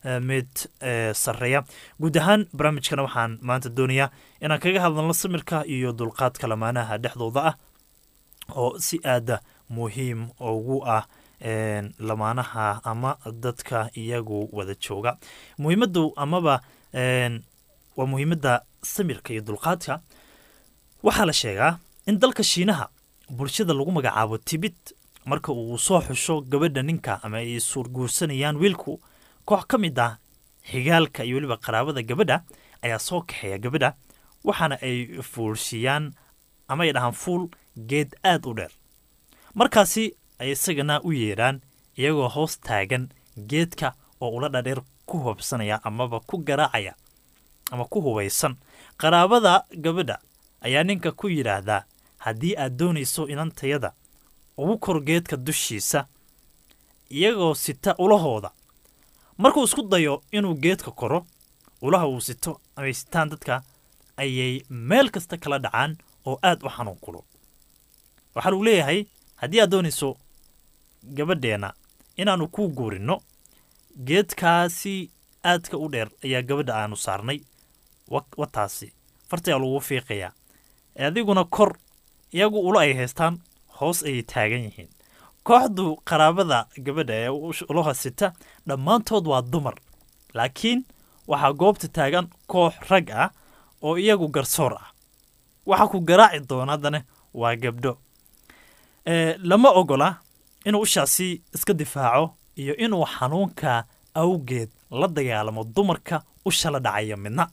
A: mid sarreeya. guud ahaan barnaamijkana waxaan maanta doonayaa inaan kaga hadalno samirka iyo dulqaadka lamaanaha dhexdooda ah oo si aada muhiim ugu ah lamaanaha ama dadka iyagu wada jooga. muhiimadu amaba waa muhiimada samirka iyo dulqaadka. waxaa la sheegaa in dalka Shiinaha bulshada lagu magacaabo Tibet marka uu soo xusho gabadha ninka ama ay suurguursanayaan wiilku, koox ka mid ah xigaalka iyo weliba qaraabada gabadha ayaa soo kaxeeya gabadha, waxaana ay fuulshiyaan ama ay dhahaan fuul geed aad u dheer. markaasi ay isagana u yeedhaan iyagoo hoos taagan geedka oo ula dhadheer ku hubsanaya amaba ku garaacaya ama ku hubaysan. qaraabada gabadha ayaa ninka ku yidhaahdaa, haddii aad doonayso inantayada ugu kor geedka dushiisa, iyagoo sita ulahooda. markuu isku dayo inuu geedka koro, ulaha uu sito ama sitaan dadka ayay meel kasta kala dhacaan oo aad u xanuun kulo. waxaa lagu leeyahay, haddii aad doonayso gabadheena inaanu kuu guurino, geedkaasi aadka u dheer ayaa gabadha aanu saarnay, wataasi fartayaa lagu fiiqayaa, adiguna kor. iyagu ula ay haystaan, hoos ayay taagan yihiin. kooxdu qaraabada gabadha ee ulaha sita dhammaantood waa dumar, laakiin waxaa goobta taagan koox rag ah oo iyagu garsoor ah. waxa ku garaaci doona haddana waa gabdho. lama ogola inuu ushaasi iska difaaco iyo inuu xanuunka awgeed la dagaalamo dumarka usha la dhacaya midna.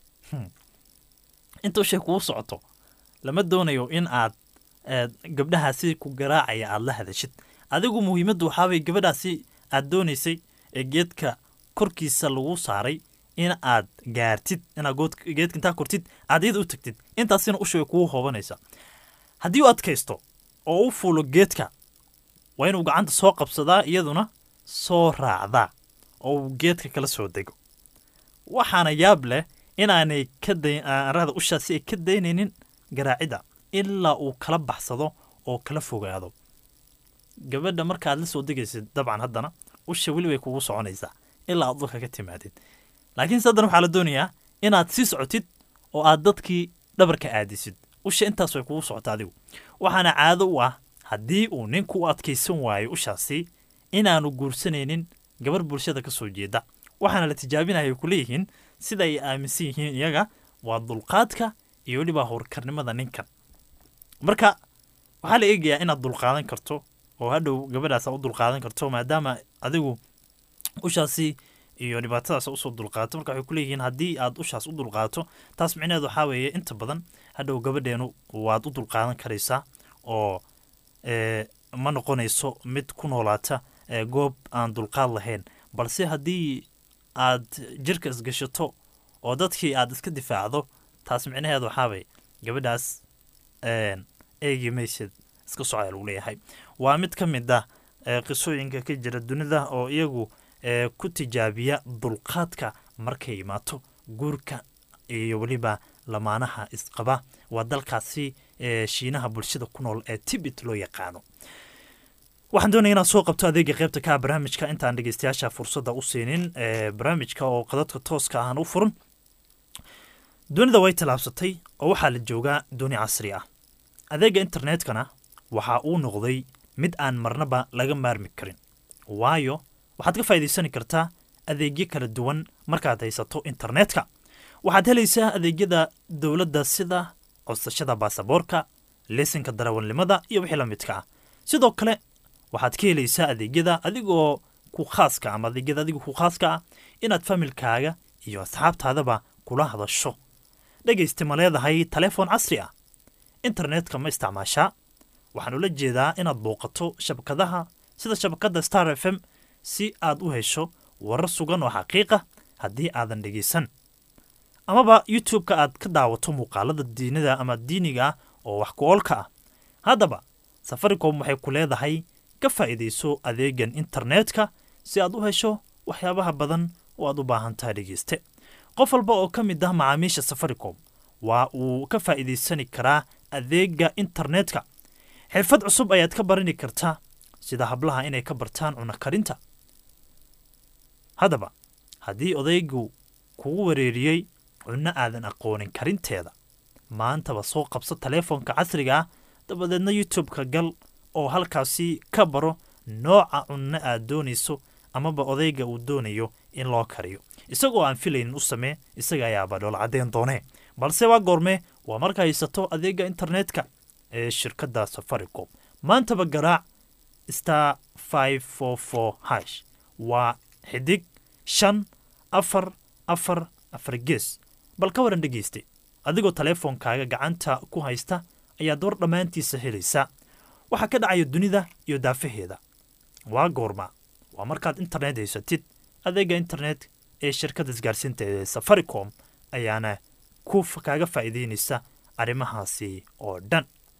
A: inta ushay kuu socoto lama doonayo in aad gabdhahaasi ku garaacaya aad la hadashid. adigu muhiimaddu waxaabay gabadhaasi aad doonaysay ee geedka korkiisa lagu saaray in aad gaartid, inaad geedka intaa kortid aad iyada u tagtid, intaasina usha way kugu hoobanaysa. haddii u adkaysto oo u fuulo geedka, waa inuu gacanta soo qabsadaa, iyaduna soo raacdaa oo uu geedka kala soo dego. waxaana yaab leh inaanay arada ushaasi ay ka daynaynin garaacida ilaa uu kala baxsado oo kala fogaado. gabadha markaad la soo degaysid dabcan haddana usha weli way kugu soconaysaa ilaa aad dhulka ka timaadid. laakiin haddana waxaa la doonayaa inaad sii socotid oo aad dadkii dhabarka aadisid. usha intaas way kugu socotaa adigu. waxaana caado u ah haddii uu ninku u adkaysan waayo ushaasi inaanu guursanaynin gabar bulshada ka soo jeeda. waxaana la tijaabinaya ku leeyihiin sida ay aaminsan yihiin iyaga waa dulqaadka iyo weliba howrkarnimada ninkan. marka waxaa la eegayaa inaad dulqaadan karto oo hadhow gabadhaas u dulqaadan karto, maadaama adigu ushaasi iyo dhibaatadaas usoo dulqaato. marka waxay ku leeyihiin haddii aad ushaas u dulqaato, taas micneheed waxaa weeye inta badan hadhow gabadheenu waad u dulqaadan karaysaa oo ma noqonayso mid ku noolaata goob aan dulqaad lahayn. balse haddii aad jirka isgashato oo dadkii aad iska difaacdo, taas micnaheed waxaabay gabadhaas eegi maysid, iska socda lagu leeyahay. waa mid ka mid ah qisooyinka ka jira dunida oo iyagu ku tijaabiya dulqaadka markay imaato guurka iyo weliba lamaanaha isqaba. waa dalkaasi Shiinaha bulshada ku nool ee Tibet loo yaqaano. waxaan doonaya inaad soo qabto adeega qaybta ka barnaamijka intaan dhegeystayaasha fursadda u siinin barnaamijka oo qadadka tooska ahaan u furan. dunida way tallaabsatay oo waxaa la joogaa duni casri ah. adeega internetkana waxa uu noqday mid aan marnaba laga maarmi karin, waayo waxaad ka faa'iidaysan kartaa adeegyo kala duwan markaad haysato internetka. waxaad helaysaa adeegyada dowladda sida codsashada baasaboorka, leesanka darawalnimada iyo wixii la midka ah. sidoo kale waxaad ka helaysaa adeegyada adigoo ku khaaska ama adeegyada adigu ku khaaska ah inaad familkaaga iyo asxaabtaadaba kula hadasho. dhegaysta ma leedahay telefoon casri ah? internetka ma isticmaashaa? waxaan ula jeedaa inaad booqato shabakadaha sida shabakadda Star FM si aad u hesho warar sugan oo xaqiiqa haddii aadan dhegaysan, amaba YouTube-ka aad ka daawato muuqaalada diinida ama diiniga oo wax ku oolka ah. haddaba Safaricom waxay ku leedahay ka faa'iidayso adeegan internetka si aad u hesho waxyaabaha badan oo aad u baahan tahay dhegeyste. qof walba oo ka mid ah macaamiisha Safaricom waa uu ka faa'iidaysan karaa adeega internetka. xirfad cusub ayaad ka baran kartaa sida hablaha inay ka bartaan cunno karinta. haddaba haddii odaygu kugu wareeriyey cunno aadan aqoonin karinteeda maantaba soo qabso taleefonka casriga ah dabadeedna youtube-ka gal oo halkaasi ka baro nooca cunno aad doonayso amaba odayga uu doonayo in loo kariyo isagoo aan filaynin u samee isaga ayaaba dhool cadeen doonee balse waa goormee waa marka haysato adeega internetka ee shirkadda safaricom maantaba garaac star 544 waa xidig 544 gees bal ka waran dhegeyste adigoo taleefonkaaga gacanta ku haysta ayaad war dhammaantiisa helaysa waxaa ka dhacaya dunida iyo daafaheeda waa goorma waa markaad internet haysatid adeega internet ee shirkadda isgaarsiinta ee safaricom ayaana kaaga faa'iideynaysa arrimahaasi oo dhan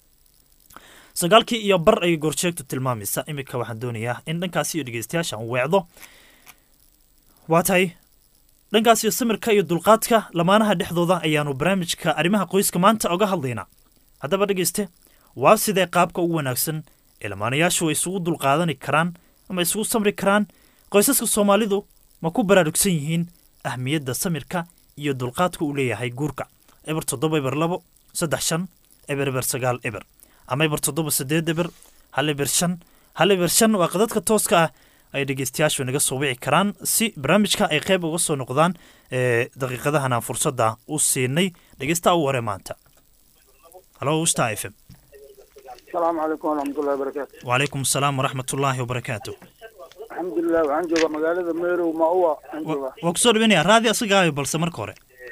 A: 9:00 ayay gorsheegtu tilmaamaysa iminka waxaan doonayaa in dhankaasi iyo dhegeystayaashan weecdo waa tahay dhankaasi samirka iyo dulqaadka lamaanaha dhexdooda ayaanu barnaamijka arrimaha qoyska maanta oga hadlaynaa haddaba dhegeyste waa sidee qaabka ugu wanaagsan ee lamaanayaashu ay isugu dulqaadani karaan ama isugu samri karaan qoysaska soomaalidu ma ku baraarugsan yihiin ahmiyadda samirka iyo dulqaadka uu leeyahay guurka eber 7 3 eber 9 eber ama eber 7 eber 1 waa qadadka tooska ah ay dhegeystayaashu naga soo wici karaan si barnaamijka ay qayb uga soo noqdaan daqiiqadahan aan fursadda u siinay dhegeysta u hore maanta halo Star FM
C: السلام عليكم ورحمة الله وبركاته.
A: وعليكم السلام ورحمة الله وبركاته.
C: الحمد لله وعن جوا مقالة ميرو ما هو عن جوا.
A: وكسر بني راضي أصيغاي بالسمر كوري.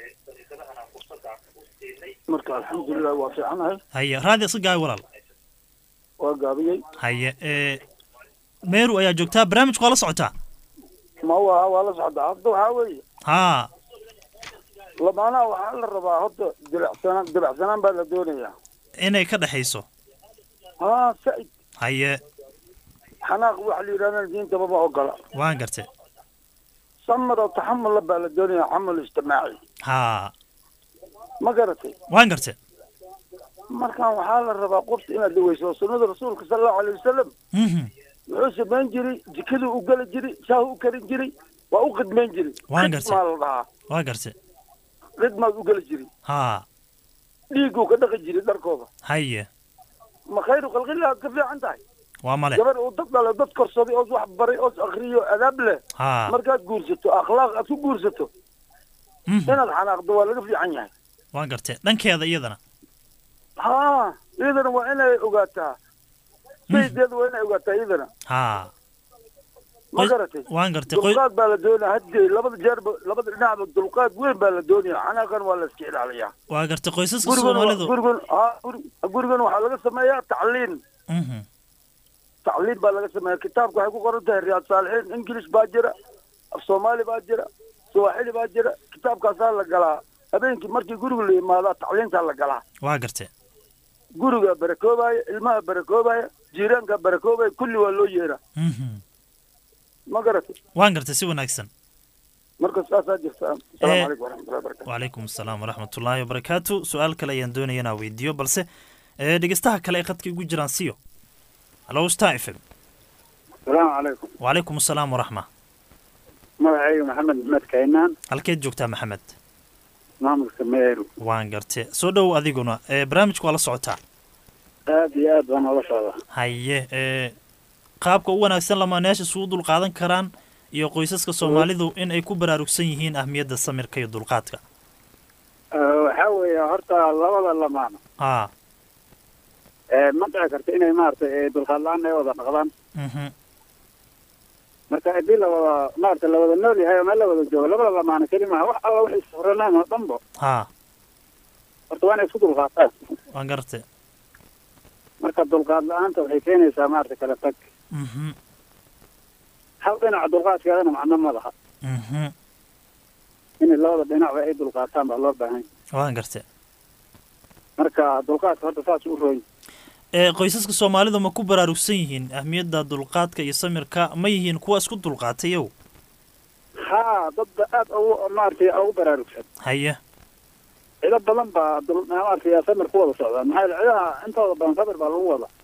C: مركا الحمد لله وافي عنها.
A: هيا راضي أصيغاي ولا.
C: وقابي.
A: هيا ميرو يا جوكتا برامج خلاص عتا.
C: ما هو ولا صعد عضو هاوي.
A: ها.
C: لما أنا وحال الربا هذا درع سنان بالدنيا.
A: إنه كده حيسو.
C: سعيد
A: هيا
C: حناق وحلي رانا الدين تبا وقلا
A: وان قرتي
C: صمد وتحمل لبا الدنيا حمل اجتماعي
A: ها
C: ما قرتي
A: وان قرتي
C: مركان وحال الربا قرت إنا دويسو سنود رسولك صلى الله عليه وسلم وحوس بين جري جكدو وقال جري شاهو وكرين جري وأوقد بين جري
A: وان قرتي وان قرتي
C: قد ما وقال جري
A: ها
C: ليقو كدق جري دركوبا
A: هيا
C: ما خير وخلق الله كفي عندها
A: وامله
C: جبر ودد على دد كرسدي او wax bari oo akhriyo adab leh markaad guursato akhlaaq aad ku guursato inaad xanaaqdo waa laga fiican yahay
A: waan gartay dhankeeda iyadana
C: iyadana waa inay ogaataa saydeedu waa inay ogaataa iyadana ma garatay
A: waan gartay
C: dulqaad baa la doonaa haddii labada dhinacba dulqaad weyn baa la doonayaa xanaaqan waa la iska ilaaliyaa
A: waa gartay qoysaska Soomaalidu
C: gurigan waxaa laga sameeyaa tacliin تعليم بالله كتاب كحكوا قرنته رياض صالحين إنجليش باجرة الصومالي باجرة سواحلي باجرة كتاب كسر لقلا أبينك مركي يقولوا لي ما لا تعليم صار لقلا
A: واقرته
C: يقولوا بركوبة الماء بركوبة جيران كبركوبة كل ولو يرى ما قرأت
A: واقرته سوى ناكسن
C: مركز أساس السلام عليكم ورحمة الله وبركاته
A: وعليكم السلام ورحمة الله وبركاته سؤال كلا يندوني أنا فيديو بس دقستها كلا يخدك يقول جرانسيو هلو Star FM.
C: السلام عليكم.
A: وعليكم السلام ورحمة.
C: magacayga maxamed kaynaan
A: halkeed joogtaa maxamed
C: maamulka meeru
A: waan gartay soo dhow adiguna barnaamijku wala socotaa
C: aad iyo aad baan wala socdaa
A: haye qaabka ugu wanaagsan lamaanayaasha suu dul qaadan karaan iyo qoysaska Soomaalidu in ay ku baraarugsan yihiin ahmiyadda samirka iyo dulqaadka
C: waxa weeye horta labada lamaana ma dhici karto inay maartay dulqaad la'aan ay wada dhaqdaan marka hadii la wada maartay la wada nool yahay meel la wada joogo labada lamaana kelima wax alla wax isfuranayn oo dhanbo horta waan isku dulqaataan
A: waan gartay
C: marka dulqaad la'aanta waxay keenaysaa maartay kala tag hal dhinac dulqaadkeedana macno ma laha in labada dhinacba ay dulqaataan baa loo baahan
A: waan gartay
C: marka dulqaadka horta saas u rooyin
A: qoysaska Soomaalidu ma ku baraarugsan yihiin ahmiyadda dulqaadka iyo samirka ma yihiin kuwa isku dulqaatayow
C: dad aad ugu maartay ugu baraarugsan
A: haye
C: ila badan baa maartay samir ku wada socdaan maxay ciidaha intooda badan sabir baa lagu wada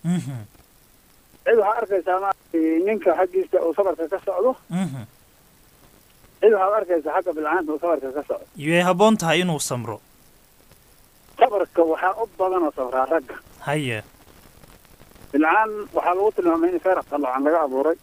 C: cid waxa arkaysaa maartay ninka xaqiisa oo sabarka ka socdo
D: إذا هذا حتى بالعام وصبرك كسر
A: yay habboon tahay inuu samro
D: صبرك وحا أفضل صبر رجع
A: haye
D: بالعام وحلوت لهم إني فرق طلع عن لقى أبوري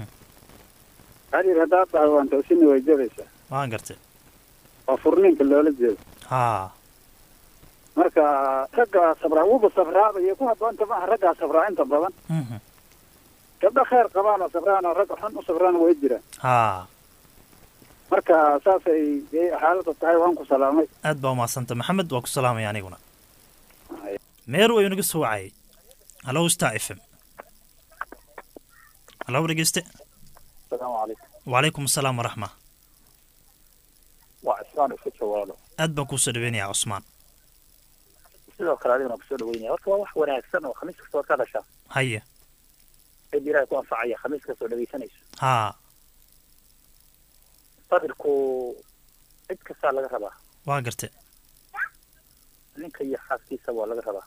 D: هذه هذا وأنت وسني ويجلسه
A: waan gartay
D: وفرنين كل ولد
A: haa
D: marka ragga sabra ugu sabraaba iyo ku hadda inta ma ragga sabra inta badan gabdha khayr qabaan sabraan ragga xun u sabraan way jiraan
A: haa
D: marka saasay xaaladda tahay waan ku salaamay
A: aad baa umahadsanta maxamed waa ku salaamaya aniguna meer way inaga soo wacayay hallo star fm hallo dhegeyste
D: السلام عليكم
A: وعليكم السلام ورحمة
D: وعثمان في جواله
A: aad baan kusoo dhaweynayaa cusmaan
D: sidoo kale adiguna kusoo dhaweynaya horta waa wax wanaagsan oo khamiis kastoo ka dhasha
A: haye
D: cid ilaahay ku anfacaya khamiis kastoo dhageysanayso
A: haa
D: sabirku cid kastaa laga rabaa
A: waa gartay
D: ninka iyo xaaskiisa waa laga rabaa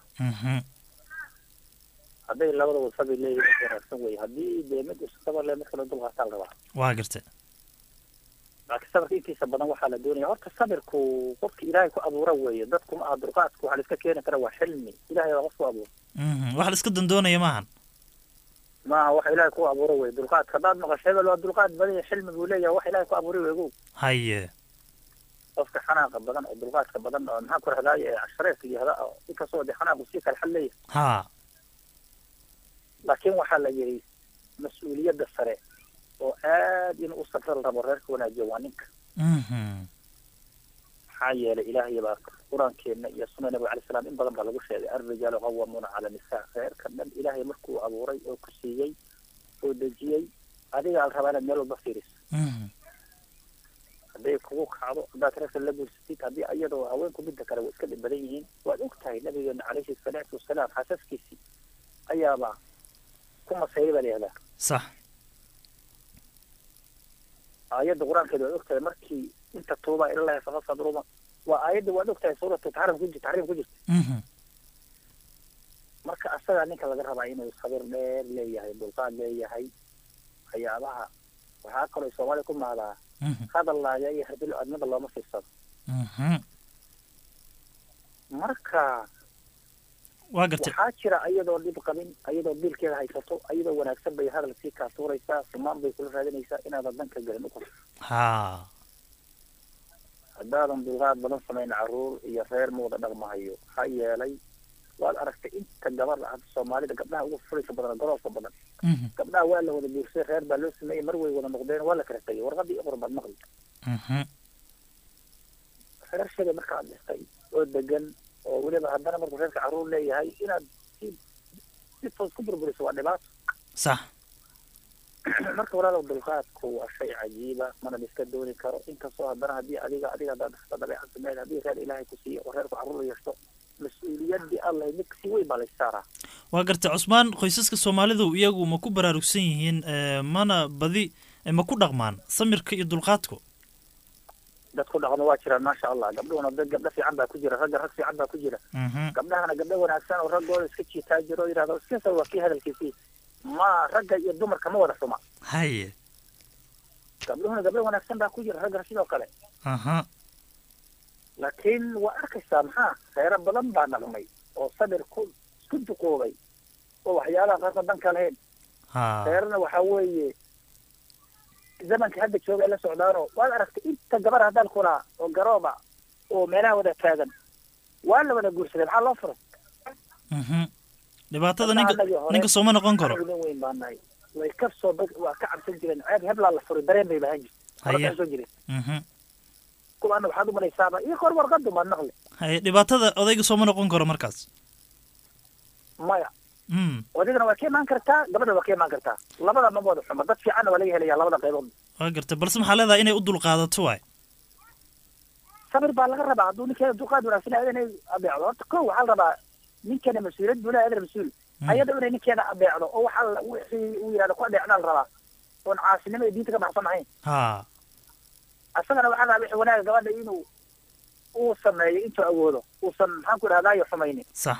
D: hadday labadaba sabir leeyihiin wanaagsan wey haddii dee mid sabar leh mid kale dulqaataa la rabaa
A: waa gartay
D: laakiin sabirka intiisa badan waxaa la doonaya horta sabirku qofka ilaahay ku abuura weeye dadku ma aha dulqaadku waxaa la iska keeni kara waa xilmi ilaahay baa qof ku abuura
A: wax la iska dandoonaya maahan
D: maaha waxa ilaahay ku abuura weeye dulqaadka haddaad maqasho hebel waa dulqaad badan iyo xilmi buu leeyahay wax ilaahay ku abuuray weego
A: haye
D: qofka xanaaqa badan oo dulqaadka badan oo maxaa ku rahdaaye cashareedka iyo hada inkastoo dee xanaaqu sii kala xal leeyahay
A: haa
D: laakiin waxaa la yidhi mas-uuliyadda sare oo aad inuu u safral rabo reerka wanaajiyo waa ninka maxaa yeelay ilaahay baa qur-aankeena iyo sunna nabiga calay salaam in badan baa lagu sheegay arrijaalu qawamuuna cala nisaa reerka dhan ilaahay markuu abuuray oo ku siiyey oo dejiyey adiga al rabaa inaad meel walba fiiriso hadday kugu kacdo haddaad reerka la guursatid haddii iyadoo haweenku midda kale way iska dhib badan yihiin waad og tahay nabigeena calayhi salaatu wasalaam xaasaskiisii ayaaba ku masayray baa la yihahdaa
A: sax
D: aayadda qur-aankeeda waad og tahay markii inta tuuba ilallahi faqad sadruuma waa aayadda waad og tahay suuratu taxriim ku jirta marka asagaa ninka laga rabaa inuu sabir dheer leeyahay dulqaad leeyahay waxyaabaha waxaa kaloo soomaaliya ku mahdaa hadallaaga iyo hadilo adnada looma fiirsado marka
A: waa gartay
D: waxaa jira iyadoo dhib qabin iyadoo biilkeeda haysato iyadoo wanaagsan bay hadal sii kaa tuuraysaa sumaan bay kula raadinaysaa inaadan danka gelin u qorto
A: haa
D: haddaadan dulqaad badan samayn caruur iyo reer ma wada dhaqmahayo maxaa yeelay waad aragtay inta gabadha hadda soomaalida gabdhaha ugu furaysa badan goroobka badan gabdhaha waa la wada guursaday reer baa loo sameeyey mar way wada noqdeen waa la kala tegay warqadii iqor baad maqli reer sheegay marka aad dhistay oo degan oo weliba haddana markuu reerka caruur leeyahay inaad si toos ku burburiso waa dhibaato
A: sax
D: marka walaalow dulqaadku waa shay cajiiba mana la iska dooni karo inkastoo haddana haddii adiga haddaad dhasta dabeecad sameyd haddii reer ilaahay ku siiyo oo reerku caruur yeeshto mas-uuliyaddii allah mid si weyn baa la issaaraa
A: waa gartay cusmaan qoysaska soomaalidu iyagu ma ku baraarugsan yihiin mana badi ma ku dhaqmaan samirka iyo dulqaadku
D: dad ku dhaqmo waa jiraan maasha allah gabdhuhuna dad gabdho fiican baa ku jira ragga rag fiican baa ku jira gabdhahana gabdho wanaagsan oo raggooda iska jiitaa jiro oo yidhahdo iskasa waa kii hadalkiisii ma ragga iyo dumarka ma wada xuma
A: haye
D: gabdhuhuna gabdho wanaagsan baa ku jira raggana sidoo kale laakiin waa arkaysaa maxaa reero badan baa dhaqmay oo sabir isku duqoobay oo waxyaalaha qaarka danka lahayn reerna waxaa weeye zamankii hadda jooga ay la socdaanoo waad aragtay inta gabar haddaan kulaa oo garooba oo meelaha wada taagan waa la wada guursaday maxaa loo furay
A: dhibaatada ninka sooma noqon karo
D: weyn baa nahay way kasoo waa ka cabsan jireen ceeb heblaa la furay dareen bay lahaan jirtay soo jireen kuwaana waxaad u malaysaaba iyo kor warqadu maad naqli
A: haye dhibaatada odayga sooma noqon karo markaas
D: maya odaygana waa ka imaan kartaa gabadha waa ka imaan kartaa labada ma wada xuma dad fiicanna waa laga helayaa labada qaybood
A: waa gartay balse maxaa leedahay inay u dulqaadato waay
D: sabir baa laga rabaa hadduu ninkeeda dulqaad wanaagsan yahay inay adeecdo horta ko waxaa la rabaa ninkeena mas-uuliyad buu leeyahay mas-uul ayada inay ninkeeda adeecdo oo waxaa wixii uu yidhahdo ku adeecnaa la rabaa oon caasinimo iyo diinta ka baxsan ahayn asagana waxaa rabaa wixii wanaaga gabadha inuu uu sameeyo intuu awoodo uusan maxaan ku idhahdaayo xumaynin
A: sax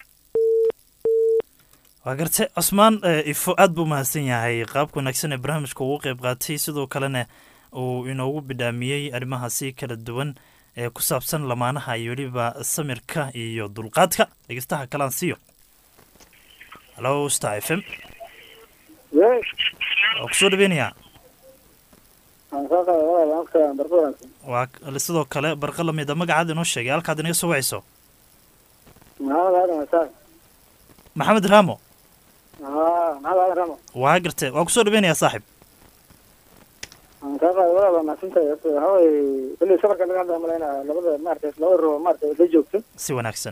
A: waa gartay cusmaan ifo aad buu mahadsan yahay qaabka wanaagsan ee barnaamijka ugu qayb qaatay sidoo kalena uu inoogu bidhaamiyey arrimahaasi kala duwan ee ku saabsan lamaanaha iyo weliba samirka iyo dulqaadka. dhegeystaha kalaan siiyo. halo star f m waa kusoo dhaweynayaa. waa sidoo kale barqa lamida magacaad inoo sheegay halkaad inaga soo wacayso. maxamed raamo. waa gartee waa kusoo dhaweynayaa saaxib. si wanaagsan.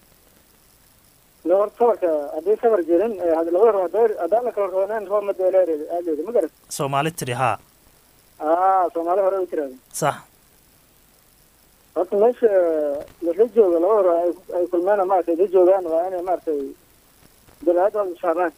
A: soomaali tiri haa.
E: soomaali hore u tiraada
A: sax.
E: horta meesha la jooga laba hore ay kulmeen maaragtay la joogaan waa inay maaragtay dalaadooda saaraan.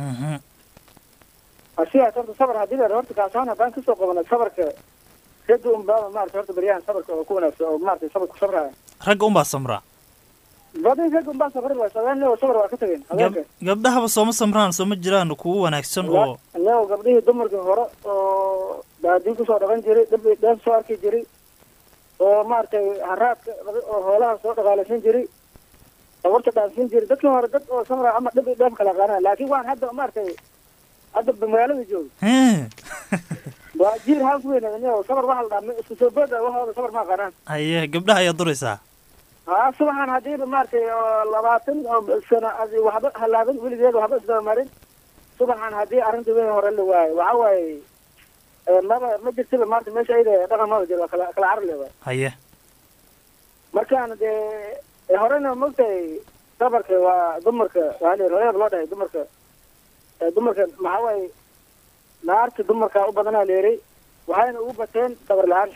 E: asigaas horta sabar haddii la horta kaasaan haddaan kasoo qabana sabarka ragga unbaaba maaragtay horta baryahan sabarka oo ku wanaagsan oo maaragtay sabar ku sabraya.
A: ragga unbaa samraa.
E: badin ragga unbaa sabri waa sabeen sabar waa ka tageen.
A: gabdhahaba sooma samraan sooma jiraan kuwa wanaagsan oo
E: neo gabdhihii dumarkii hore oo baadii kusoo dhaqan jiray dheef soo arki jiray oo maaragtay haraadka oo hoolaha soo dhaqaalaysan jiray dabarta dhaafsin jiray dadkii hore dad oo samra ama dhib dheef kala qaanaya laakiin waan hadda maaragtay hadda magaalada jooga waa jiir haas weyn sabar waxa la dhaha isku soo booda waxooda sabar ma qaanaan.
A: haye gabdhaha ayaa duraysaa.
E: subaxan haddiiba maaragtay oo 20 sano waxba halaaban weligeed waxba isdaba marin subaxan haddii arrinta weyn hore la waayo waxa waaye ma jirtaba maarta meesha ayda dhaqan maba jiro kala carab le waay.
A: haye
E: markaan dee horena mogtahay sabarka waa dumarka waa hooyada loo dhahay dumarka maxaa waaye naarta dumarka u badanaa leeray waxayna ugu bateen sabar la-aan.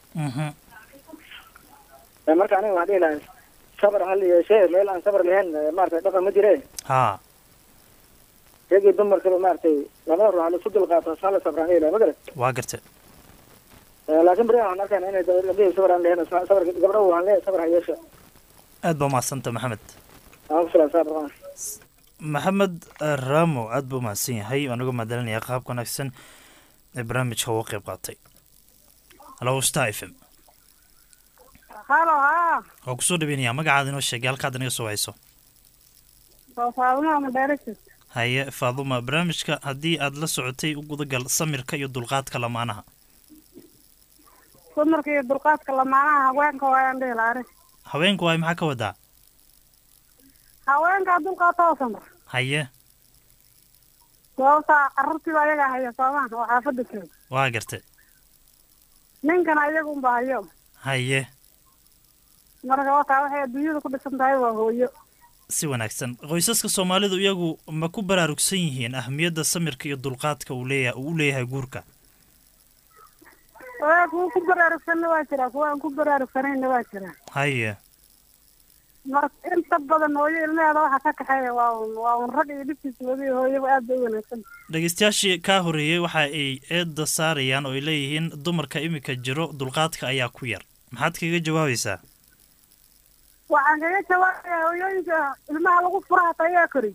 E: marka aniga waxaan dhihi lahay sabar hal yeeshee meel aan sabar lahayn maaragtay dhaqan ma jire.
A: ha
E: ragii dumarkaba maaragtay labada ruux la isku dulqaato sala sabraan dhihi lahay ma garan.
A: waa gartay.
E: laakiin beriyahan waxaan arkayna inay gabdhihii sabar aan lahayn sabar gabdhaha waxaan leeyahay sabar ha yeesha.
A: aad baa umahadsanta maxamed.
E: aan
A: maxamed raamo aad buu umahadsan yahay waan uga mahadcelinayaa qaabka wanaagsan ee barnaamijka uga qayb qaatay. halo star f m
F: halo haa
A: waa kusoo dhaweynayaa magacaada inoo sheegay halkaad inaga soo hayso.
F: faaduma madarasa.
A: haye faaduma barnaamijka haddii aad la socotay u gudagal samirka iyo dulqaadka lamaanaha.
F: samirka iyo dulqaadka lamaanaha haweenka waayaan dhihi lahaa.
A: haweenka waay maxaa ka wadaa.
F: haweenka dulqaata oo samra.
A: haye
F: sababta carruurtiiba ayaga haya soomaa oo xaafada jooga.
A: waa gartay.
F: ninkana ayaga unba hayo.
A: haye
F: marka wataa waxay adduunyada ku dhisan tahay waa hooyo.
A: si wanaagsan. qoysaska soomaalidu iyagu ma ku baraarugsan yihiin ahmiyadda samirka iyo dulqaadka uu leeyahay guurka.
F: kuwa ku baraarugsanna waa jira kuwa aan ku baraarugsanayna waa jira.
A: haye
F: marka inta badan hooyo ilmaheeda waxa ka kaxeeya waa un rag iyo dhibkiisa wadi hooyaba aad bay u wanaagsan.
A: dhegeystayaashii kaa horeeyey waxa ay eedda saarayaan oo ay leeyihiin dumarka imika jiro dulqaadka ayaa ku yar. maxaad kaga jawaabaysaa.
F: waxaan kaga jawaabayaa hooyooyinka ilmaha lagu fura hataa ayaa kori.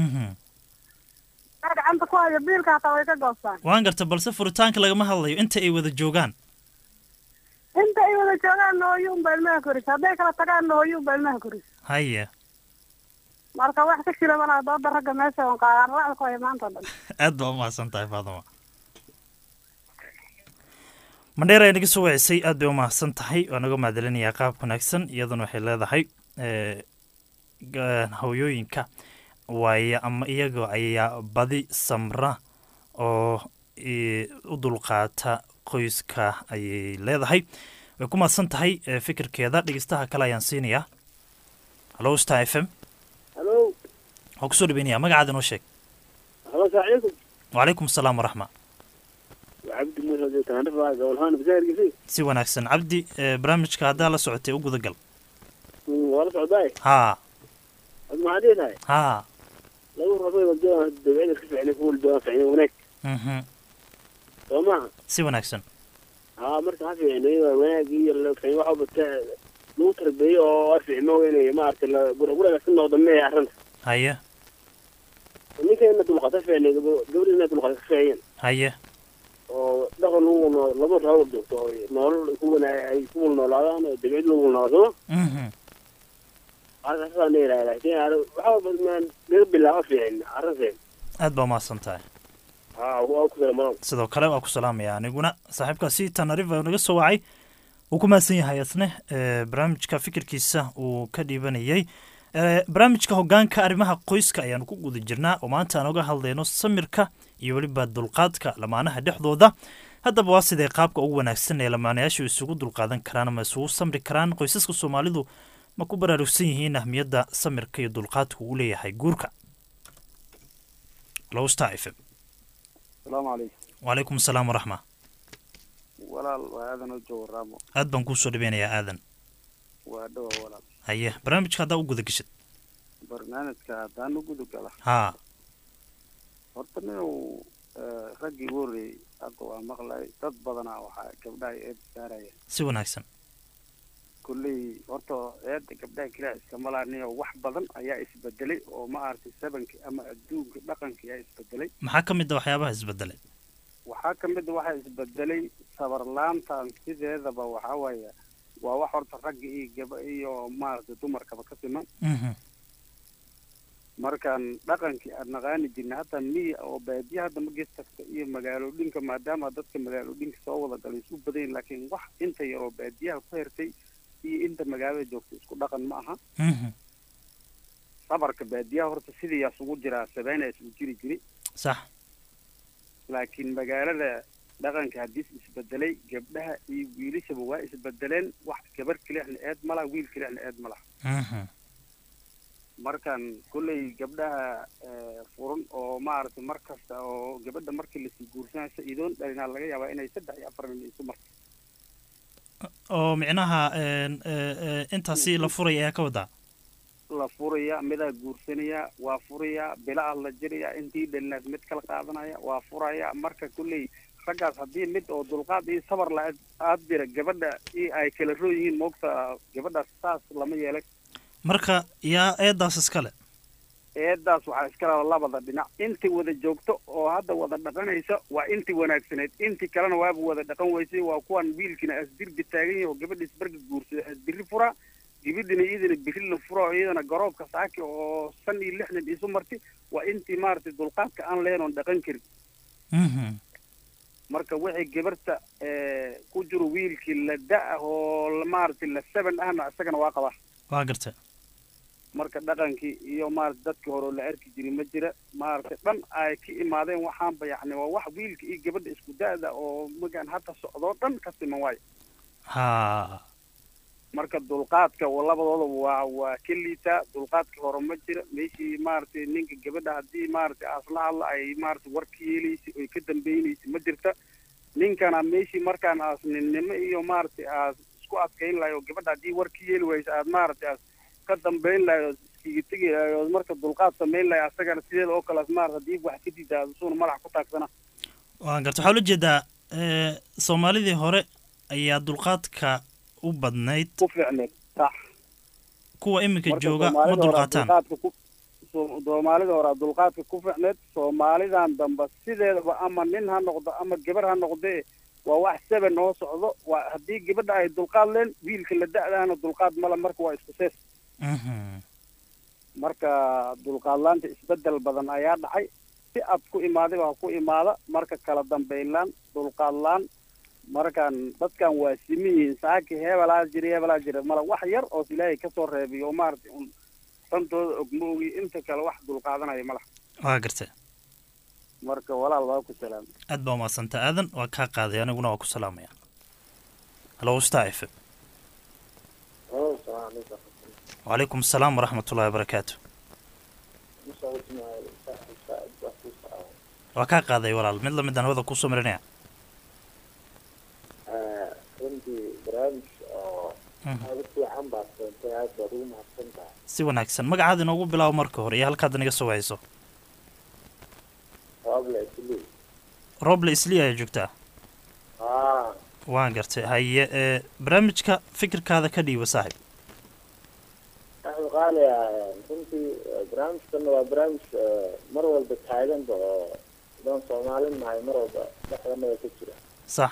F: gacanta ku hayo biilka hataa way ka goostaan.
A: waan garta balse furitaanka lagama hadlayo inta ay wada joogaan.
F: inta ay wada joogaan hooyo unba ilmaha koris hadday kala tagaan hooyo unba ilmaha koris.
A: haye
F: marka wax ka jira mana dooda ragga meesha on qaadaan racda ku haya maanta dhan.
A: aad baa umahadsan tahay faaduma. mandheera inaga soo wacisay aad bay umahadsan tahay waan uga mahadcelinayaa qaab wanaagsan iyaduna waxay leedahay hooyooyinka waaye ama iyaga ayaa badi samra oo u dulqaata qoyska ayay leedahay. way ku mahadsan tahay fikirkeeda. dhegeystaha kale ayaan siinayaa. halo star f m
E: halo
A: waa kusoo dhaweynayaa magacaada inoo sheeg.
E: halo salaam
A: wacalaykum asalaam waraxma.
E: cabdi muuse taanrifa gowlhaan basaarkiisii.
A: si wanaagsan cabdi barnaamijka haddaa la socotay u gudagal.
E: waa la socdaay.
A: haa
E: ad maxaad leedahay.
A: haa
E: lagu rabay wadada dabciida ka ficnay kuul doon ficnay wanaag. soo maaha.
A: si wanaagsan.
E: haa marka ha ficnay wanaagii iyo la ficnay waxa bata lagu tarbeeyo oo ficmo weynay maartay la gurguraga ka noqdo mee arrinta.
A: haye
E: ninkeena dulqaata ficnay gabadhina dulqaata ficnay.
A: haye
G: oo dhaqan lagu laba raawad joogto oo nolol ku wanaag ay ku noolaadaan oo dibcid lagu noolaado arrintan leeyahay laakiin waxa badmaan laga bilaabo fiican arrintan
A: aad baa mahadsan tahay
G: waa ku salaamay
A: sidoo kale waa ku salaamaya aniguna saaxiibkaasi Tanarifa naga soo wacay uu ku maasan yahay asne barnaamijka fikirkiisa uu ka dhiibanayay barnaamijka hoggaanka arrimaha qoyska ayaan ku guda jirnaa oo maanta aan uga hadlayno samirka iyo waliba dulqaadka lamaanaha dhexdooda haddaba waa sidee qaabka ugu wanaagsan ee lamaanayaashu isugu dulqaadan karaan ama isugu samri karaan qoysaska Soomaalidu ma ku baraarugsan yihiin ahmiyadda samirka iyo dulqaadku uu leeyahay guurka loo staaifay
H: السلام عليكم
A: وعليكم السلام ورحمة
H: ولا هذا نوجه رامو
A: أدبن كوسو دبينا يا آذن
H: وادو ولا
A: هيه برنامج هذا وجود قشت
H: برنامج هذا نوجد كلا
A: ها
H: hortana ragii goori aqoon maqlay dad badan waxa gabdhaha ee saaraya
A: si wanaagsan
H: kulli horta ee gabdhaha kala iska malaaniyo wax badan ayaa isbedelay oo ma aragtay sabanki ama adduunka dhaqanka ayaa isbedelay
A: maxaa kamid ah waxyaabaha isbedelay
H: waxaa kamid ah waxa isbedelay sabar laantan sideedaba waxa weeye waa wax horta ragii iyo gabdhaha iyo ma aragtay dumarkaba ka siman markaan dhaqankii aad naqaani jirnay hataa miya oo baadiya hadda ma geestagta iyo magaalooyinka maadaama dadka magaalooyinka soo wada galay isu badan laakiin wax inta yar oo baadiyaha ku hertay iyo inta magaalada joogta isku dhaqan ma aha sabarka baadiyaha horta sidii isugu jiraa sabayna isugu jiri
A: sax
H: laakiin magaalada dhaqanka hadii isbedelay gabdhaha iyo wiilashaba waa isbedeleen wax gabar kaliya eed mala wiil kaliya eed mala markaan kulley gabdhaha furan oo ma aragtay markasta oo gabadha markii la sii guursanayso idoon dhalina laga yaabaa inay 3 iyo 4 nin isu marto
A: oo micnaha intaasi la furay ayaa ka wadaa
H: la furaya midaa guursanaya waa furaya bilaa la jiraya intii dhalinaad mid kala qaadanaya waa furaya marka kulley raggaas haddii mid oo dulqaad iyo sabar la aad jira gabadha ay kala rooyihiin moogta gabadhaas saas lama yeelay
A: marka yaa eedaas iskale
H: eedaas waxaa iskala labada dhinac intii wada joogto oo hadda wada dhaqanaysa waa intii wanaagsaneed intii kalena waaba wada dhaqan weysay waa kuwan wiilkina asdirbi taagan yahay oo gabadhiis barga guursada asbiri fura gabadhina iyadana biri la furo iyadana garoobka saaki oo 5 iyo 6 nin isu marti waa intii maartay dulqaadka aan leeyahay dhaqan karin marka wixii gabarta ku jiro wiilkii la daa oo maartay la 7 ahna isagana waa qaba
A: waa gartay
H: marka dhaqankii iyo maartay dadkii hore la arki jiray ma jira maartay dhan ay ka imaadeen waxaan bayacni waa wax wiilka iyo gabadha isku daada oo magan hadda socdo dhan ka siman waay marka dulqaadka labadooda waa kaliita dulqaadkii hore ma jira meeshii maartay ninka gabadha haddii maartay asla hadla ay maartay warkii yeelaysa oo ka dambeynaysa ma jirta ninkana meeshii markaan asninnimo iyo maartay isku adkayn lahayo gabadha haddii warkii yeeli waysa aad maartay ka dambeyn lahayo iskiga tegi lahayo marka dulqaad samayn lahayo asagana sideeda oo kale maartay haddii wax ka diidaado suuna madax ku taagsana
A: waan garta waxaa ula jeedaa soomaalidii hore ayaa dulqaadka u badnayd
H: ku fiicneed sax
A: kuwa iminka jooga ma dulqaataan
H: soomaalida hore dulqaadka ku fiicneed soomaalidan dambe sideedaba ama nin ha noqdo ama gabar ha noqdee waa wax 7 oo socdo waa haddii gabadha ay dulqaad leen wiilka la da'daana dulqaad mala marka waa isku sees marka dulqaad laanta isbedel badan ayaa dhacay si aad ku imaaday waa ku imaada marka kala dambeeylaan dulqaad laan markaan dadkan waa simiin saaki hebelaa jira mala wax yar oo ilaahay ka soo reebiyo maartay un santooda ogmoogi inta kale wax dulqaadanaya mala
A: waa gartay
H: marka walaal waa ku salaam
A: aad baa maasanta aadan waa ka qaaday aniguna waa ku salaamaya halo staaif وعليكم السلام ورحمة الله وبركاته وكا قاضي ولا مثل مدن هذا كوسو مرنيا
G: runtii barnaamij oo aad u fiican baad keentay aad baad ugu mahadsantahay
A: si wanaagsan magacaada inoogu bilaabo marka hore iyo halkaad naga soo hayso roble isli ayaa joogtaa waan gartay haye barnaamijka fikirkaada ka dhiiba saaxib
G: axmed qaaliya runtii barnaamijkana waa barnaamij mar walba taaganba oo doon Soomaalin nahay mar walba dhexdanada ka jira
A: sax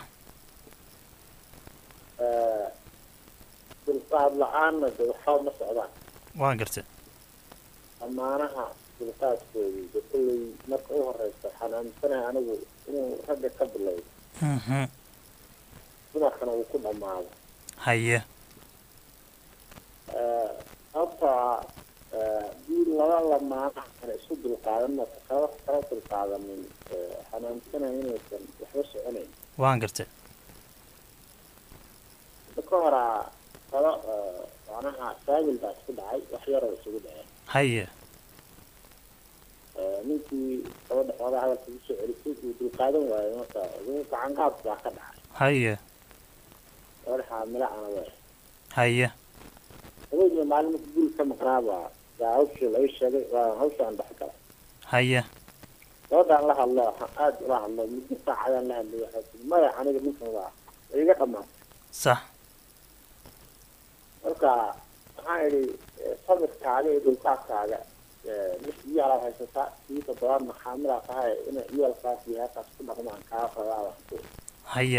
G: dulqaad la-aanna de waxaa ma socdaan
A: waan gartay
G: amaanaha dulqaadkoodii de kulley marka u horeysa waxaan aaminsanahay anigu inuu ragga ka bilowdo dumarkana uu ku dhamaado
A: haye
G: sababta dii laba lamaana ana isu dulqaadan kala dulqaadanin waxaan aaminsanahay inaysan waxba soconayn
A: waan gartay
G: ka horaa qolo macnaha faamil baa isku dhacay wax yaroo isugu dhaceen
A: haye
G: ninkii gabadha xoogaa hadalka ugu soo celisay uu dulqaadan waayo marka gacanqaad baa ka dhacay
A: haye
G: gabadha xaamila ana we
A: haye
G: habeenkii maalin marka guri ka maqnaaba yaa hawshii la ii sheegay waa hawshaan dhex galay
A: haye
G: gabadhaan la hadlo waxaan aada ula hadlo muddo saacadaan la hadlay waxay tii maya aniga ninkan waa iga dhamaatay
A: sax
G: marka waxaan idhi sabirkaaga iyo dulqaadkaaga mis iyaalaad haysataa kii toddobaad maxaamidaa tahay inay iyalkaas iyo heerkaas ku dhaqmaan kaa qadaada
A: haye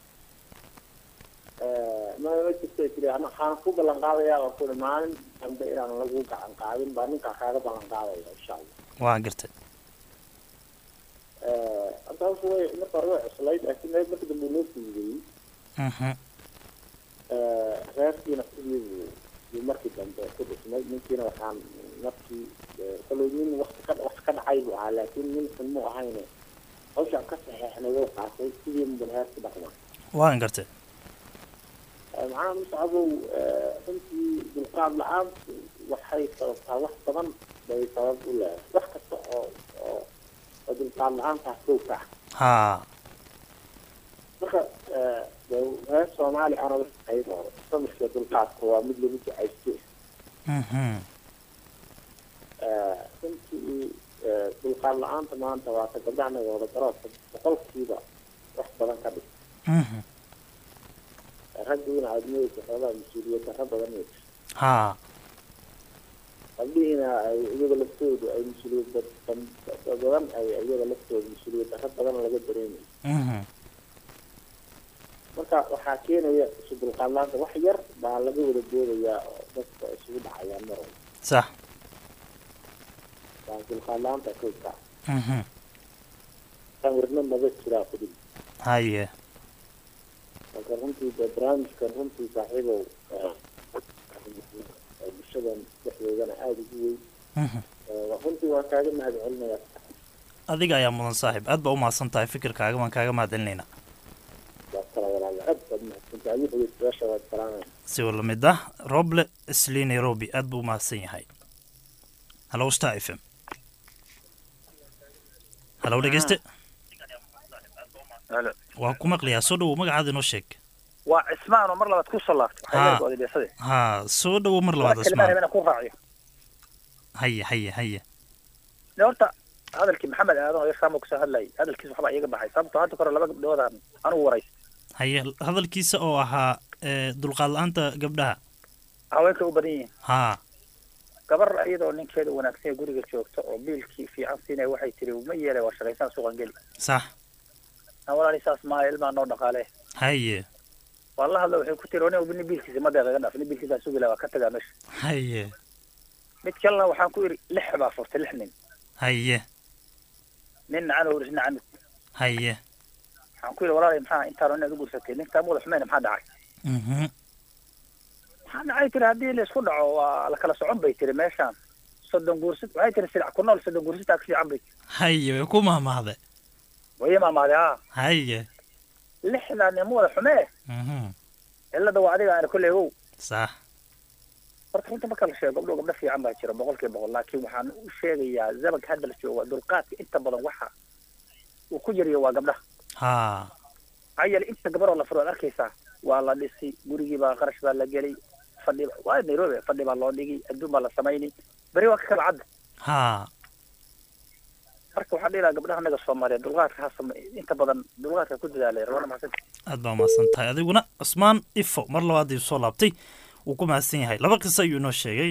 G: ma jirta tiri waxaan ku ballan qaadayaa oo kuli maalin dambe inaan lagu gacan qaadin baa ninkaa kaaga ballan qaadaya insha allah
A: waan gartay
G: hadda hawsha way marka hore way cuslayd laakiin marka dambe noo fududeeyey reerkiina sidii buu markii dambe ku dhismay ninkiina waxaan markii kolay nin wax ka dhacay buu ahaa laakiin ninkan mu ahayne hawshaan ka saxeexnay wuu qaatay sidii mudan heerki dhaqmaa
A: waan gartay
G: macnaha muscabow runtii dulqaad la-aantu waxay sababtaa wax badan bay sabab u leedahay wax kasta oo dulqaad la-aantaas kow ka
A: ah
G: marka reer Soomaali ana waxay hore sabirka dulqaadka waa mid lagu ducaysto runtii dulqaad la-aanta maanta waa ta gabdhahana wada garoodka boqolkiiba wax badan ka dhig raggiina aadmeysa xoogaa mas-uuliyad darro badan ay
A: ha
G: gabdhihiina ay iyaga laftoodu ay mas-uuliyad badan ay iyaga laftooda mas-uuliyad darro badan laga dareemayo marka waxaa keenaya isu dulqaad la-aanta wax yar baa laga wada doodayaa oo dadka isugu dhacayaan mar walba
A: sax
G: waa dulqaad la-aanta koobka kan warna naga jiraa kudib
A: haye
G: marka runtii de barnaamijkan runtii saaxiibow bulshadan dhexdeedana aada ugu weyn runtii waan kaaga mahad celinayaa
A: adiga ayaa mudan saaxiib aad baa u mahadsan tahay fikirkaaga waan kaaga mahad celinaynaa si wala mid ah roble isli nairobi aad buu u mahadsan yahay hallo star f m hallo dhegeyste waa ku maqlayaa soo dhawow magacaada inoo sheeg
D: waa cismaan oo mar labaad ku soo laaftay
A: ha soo dhawow mar labaad cismaan haye
D: horta hadalkii maxamed aadan oo yarsaamo kusoo hadlayay hadalkiisa waxbaa iiga baxay sababtoo hadda kore laba gabdhoodaan anugu warays
A: haye hadalkiisa oo ahaa dulqaad la-aanta gabdhaha
D: haweenkay u badan yihiin
A: ha
D: gabar iyadoo ninkeeda wanaagsan guriga joogta oo biilkii fiican siinaya waxay tiri ma yeelay waa shaqaysaan suuqan geli
A: sax
D: walaali saas maaha ilmaa noo dhaqaale
A: haye
D: waa la hadla waxay ku tiri aniga bini biilkiisa ma deeqa iga dhaaf ni biilkiisa sugi lahaa waa ka tagaa meesha
A: haye
D: mid kalena waxaan ku idhi 6 baa furtay 6 nin
A: haye
D: nin cano isna cano
A: haye
D: waxaan ku idhi walaali maxaa intaan inaad u guursatay ninka mudax meen maxaa dhacay maxaa dhacay tiri haddii la isku dhaco waa la kala socon bay tiri meeshaan 30 guursid waxay tiri sidac ku nool 30 guursid taa fiican bay
A: haye way ku mahmaahday
D: way mahmaahday ha
A: haye
D: 6 nin mudax xumee ilaa waa adiga aan kulay ow
A: sax
D: horta runta marka la sheego gabdho fiican baa jira 100% laakiin waxaan u sheegayaa zamanka hadda la joogo dulqaadka inta badan waxa uu ku jiriyo waa gabdhaha
A: ha
D: ayal inta gabadho la furo arkaysaa waa la dhisi gurigii baa qarash baa la gelay fadhi waa Nairobi fadhi baa loo dhigay adduun baa la sameeyay bari waa ka kala cad
A: ha
D: marka waxaan dhigaa gabdhaha naga Soomaaliyeed dulqaadka ha inta badan dulqaadka ku dadaalay rabana maxsan
A: aad baa mahadsan tahay adiguna Usmaan Ifo mar labaad uu soo laabtay uu ku mahadsan yahay laba qiso ayuu noo sheegay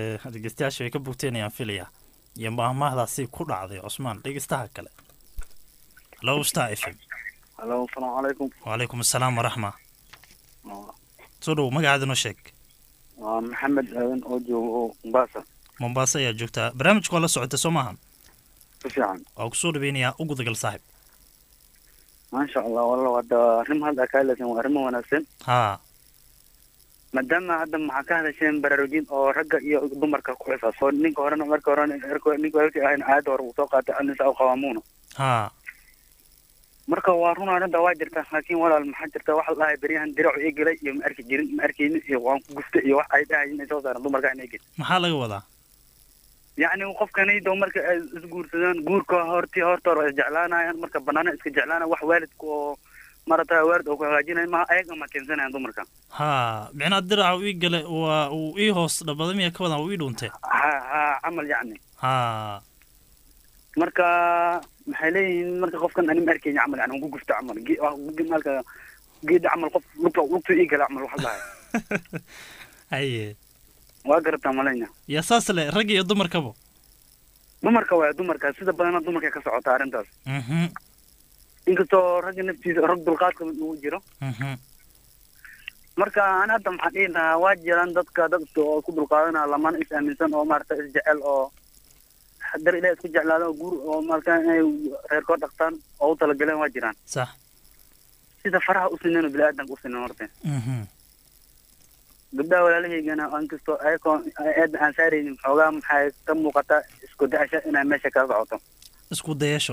A: dhegeystayaasha ay ka bogteenayaan filaya iyo maahmaahdaasi ku dhacday Usmaan dhegeystaha kale low star f m
H: halo asalaamu calaykum
A: wacalaykum assalaam waraxma soo dhow magacaada noo sheeg
H: waa maxamed aadan oo jooga oo mombasa
A: mombasa ayaa joogtaa barnaamijka waa la socota soo maahan
H: si fiican
A: waa kusoo dhaweynayaa u gudagal saaxib
H: maasha allah walla hadda arrin hadda kaa leesan waa arrimo wanaagsan
A: haa
H: maadaama hadda maxaa ka hadasheen baraarujin oo ragga iyo dumarka ku xisaabsan ninka horena marka hore ninka walkii ahayn aayadda hore uu soo qaatay annisaa u qawaamuuna
A: haa
H: marka waa run arrinta waa jirta laakiin walaal maxaa jirta waxa la dhahay beryahan diracu ii galay iyo ma arki jirin ma arkaynin iyo waan ku guftay iyo wax ay dhahayin ay soo saaran dumarka inay gelin
A: maxaa laga wadaa
H: yacni qofkanaydo marka ay isguursadaan guurka horta hore isjeclaanayaan marka banaana iska jeclaanaya wax waalidka oo marata waalid oo ku hagaajinaya maha ayaga ma keensanayaan dumarka
A: haa micnaa diraca uu ii galay waa uu ii hoos dhabada miya ka wadan uu ii dhuuntay
H: ha camal yacni
A: haa
H: marka maxay leeyihiin marka qofkan ani ma arkayni camal yani ku gufta camal maalka geeda camal qof lugtu ii gala camal waxa dhahay
A: haye
H: waa garataa malenya
A: yaa saas le ragga iyo dumarkaba
H: dumarka waa dumarka sida badana dumarka ka socota arrintaas inkastoo ragga naftiisa rag dulqaadka uu jiro marka ana hadda maxaan dhihi lahaa waa jiraan dadka oo ku dulqaadanaya lamana is aaminsan oo maarata isjecel oo dar ilaa isku jeclaada oo guur oo maarata inay reerkoo dhaqtaan oo u talagaleen waa jiraan
A: sax
H: sida faraha u sineen oo bini-aadanka u sineen horta gabdhaha walaalahaygana inkastoo ayakoo aada aan saaraynin xoogaa maxay ka muuqataa isku dayasho inay meesha kaga socoto
A: isku dayasho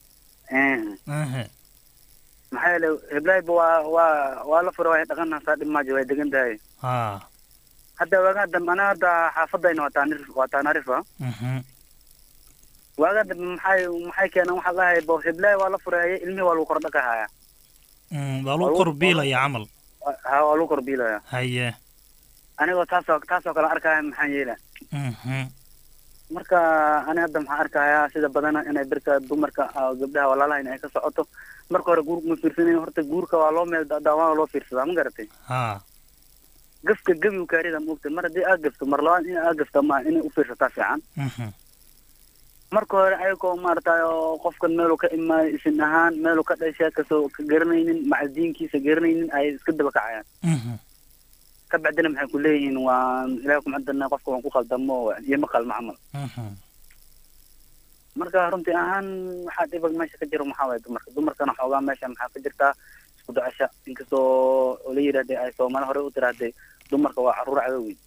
H: maxaa yeele heblaayba waa la fura way dhaqanaysaa dhimaajo way degan tahay
A: haa
H: hadda waagaa dambe ana hadda xaafadayna waa taanarifa waagaa dambe maxay keenaan waxaa lahay bo heblaay waa la furaaya ilmihii waa lagu kor dhaqahaya
A: waa lagu kor biilaya camal
H: ha waa lagu kor biilaya
A: haye
H: anigoo taasoo kale arkaya maxaan yeela marka ani hadda maxaa arkayaa sida badana inay birka dumarka gabdhaha walaalahayn ay ka socoto marka hore guurka ma fiirsanayn horta guurka waa loo meel daawaa loo fiirsadaa ma garatay
A: haa
H: gafka gebi u kaarida moogtay mar haddii aad gafto mar labaad in aad gafto ma inay u fiirsataa fiican marka hore ayagoo maaragtay oo qofkan meeluu ka imaayo isin ahaan meeluu ka dhashay kasoo ka garanaynin macadiinkiisa garanaynin ay iska daba kacayaan ka bacdina maxay ku leeyihiin waa ilaahay kuma cadana qofka waan ku qaldamo iyo ma qalmo camal marka runtii ahaan waxaa dhibag meesha ka jiro maxaa waye dumarkana xoogaa meesha maxaa ka jirtaa isku dacasha inkastoo oo la yidhahday ay soomaali hore u tiraahday dumarka waa caruur cadowey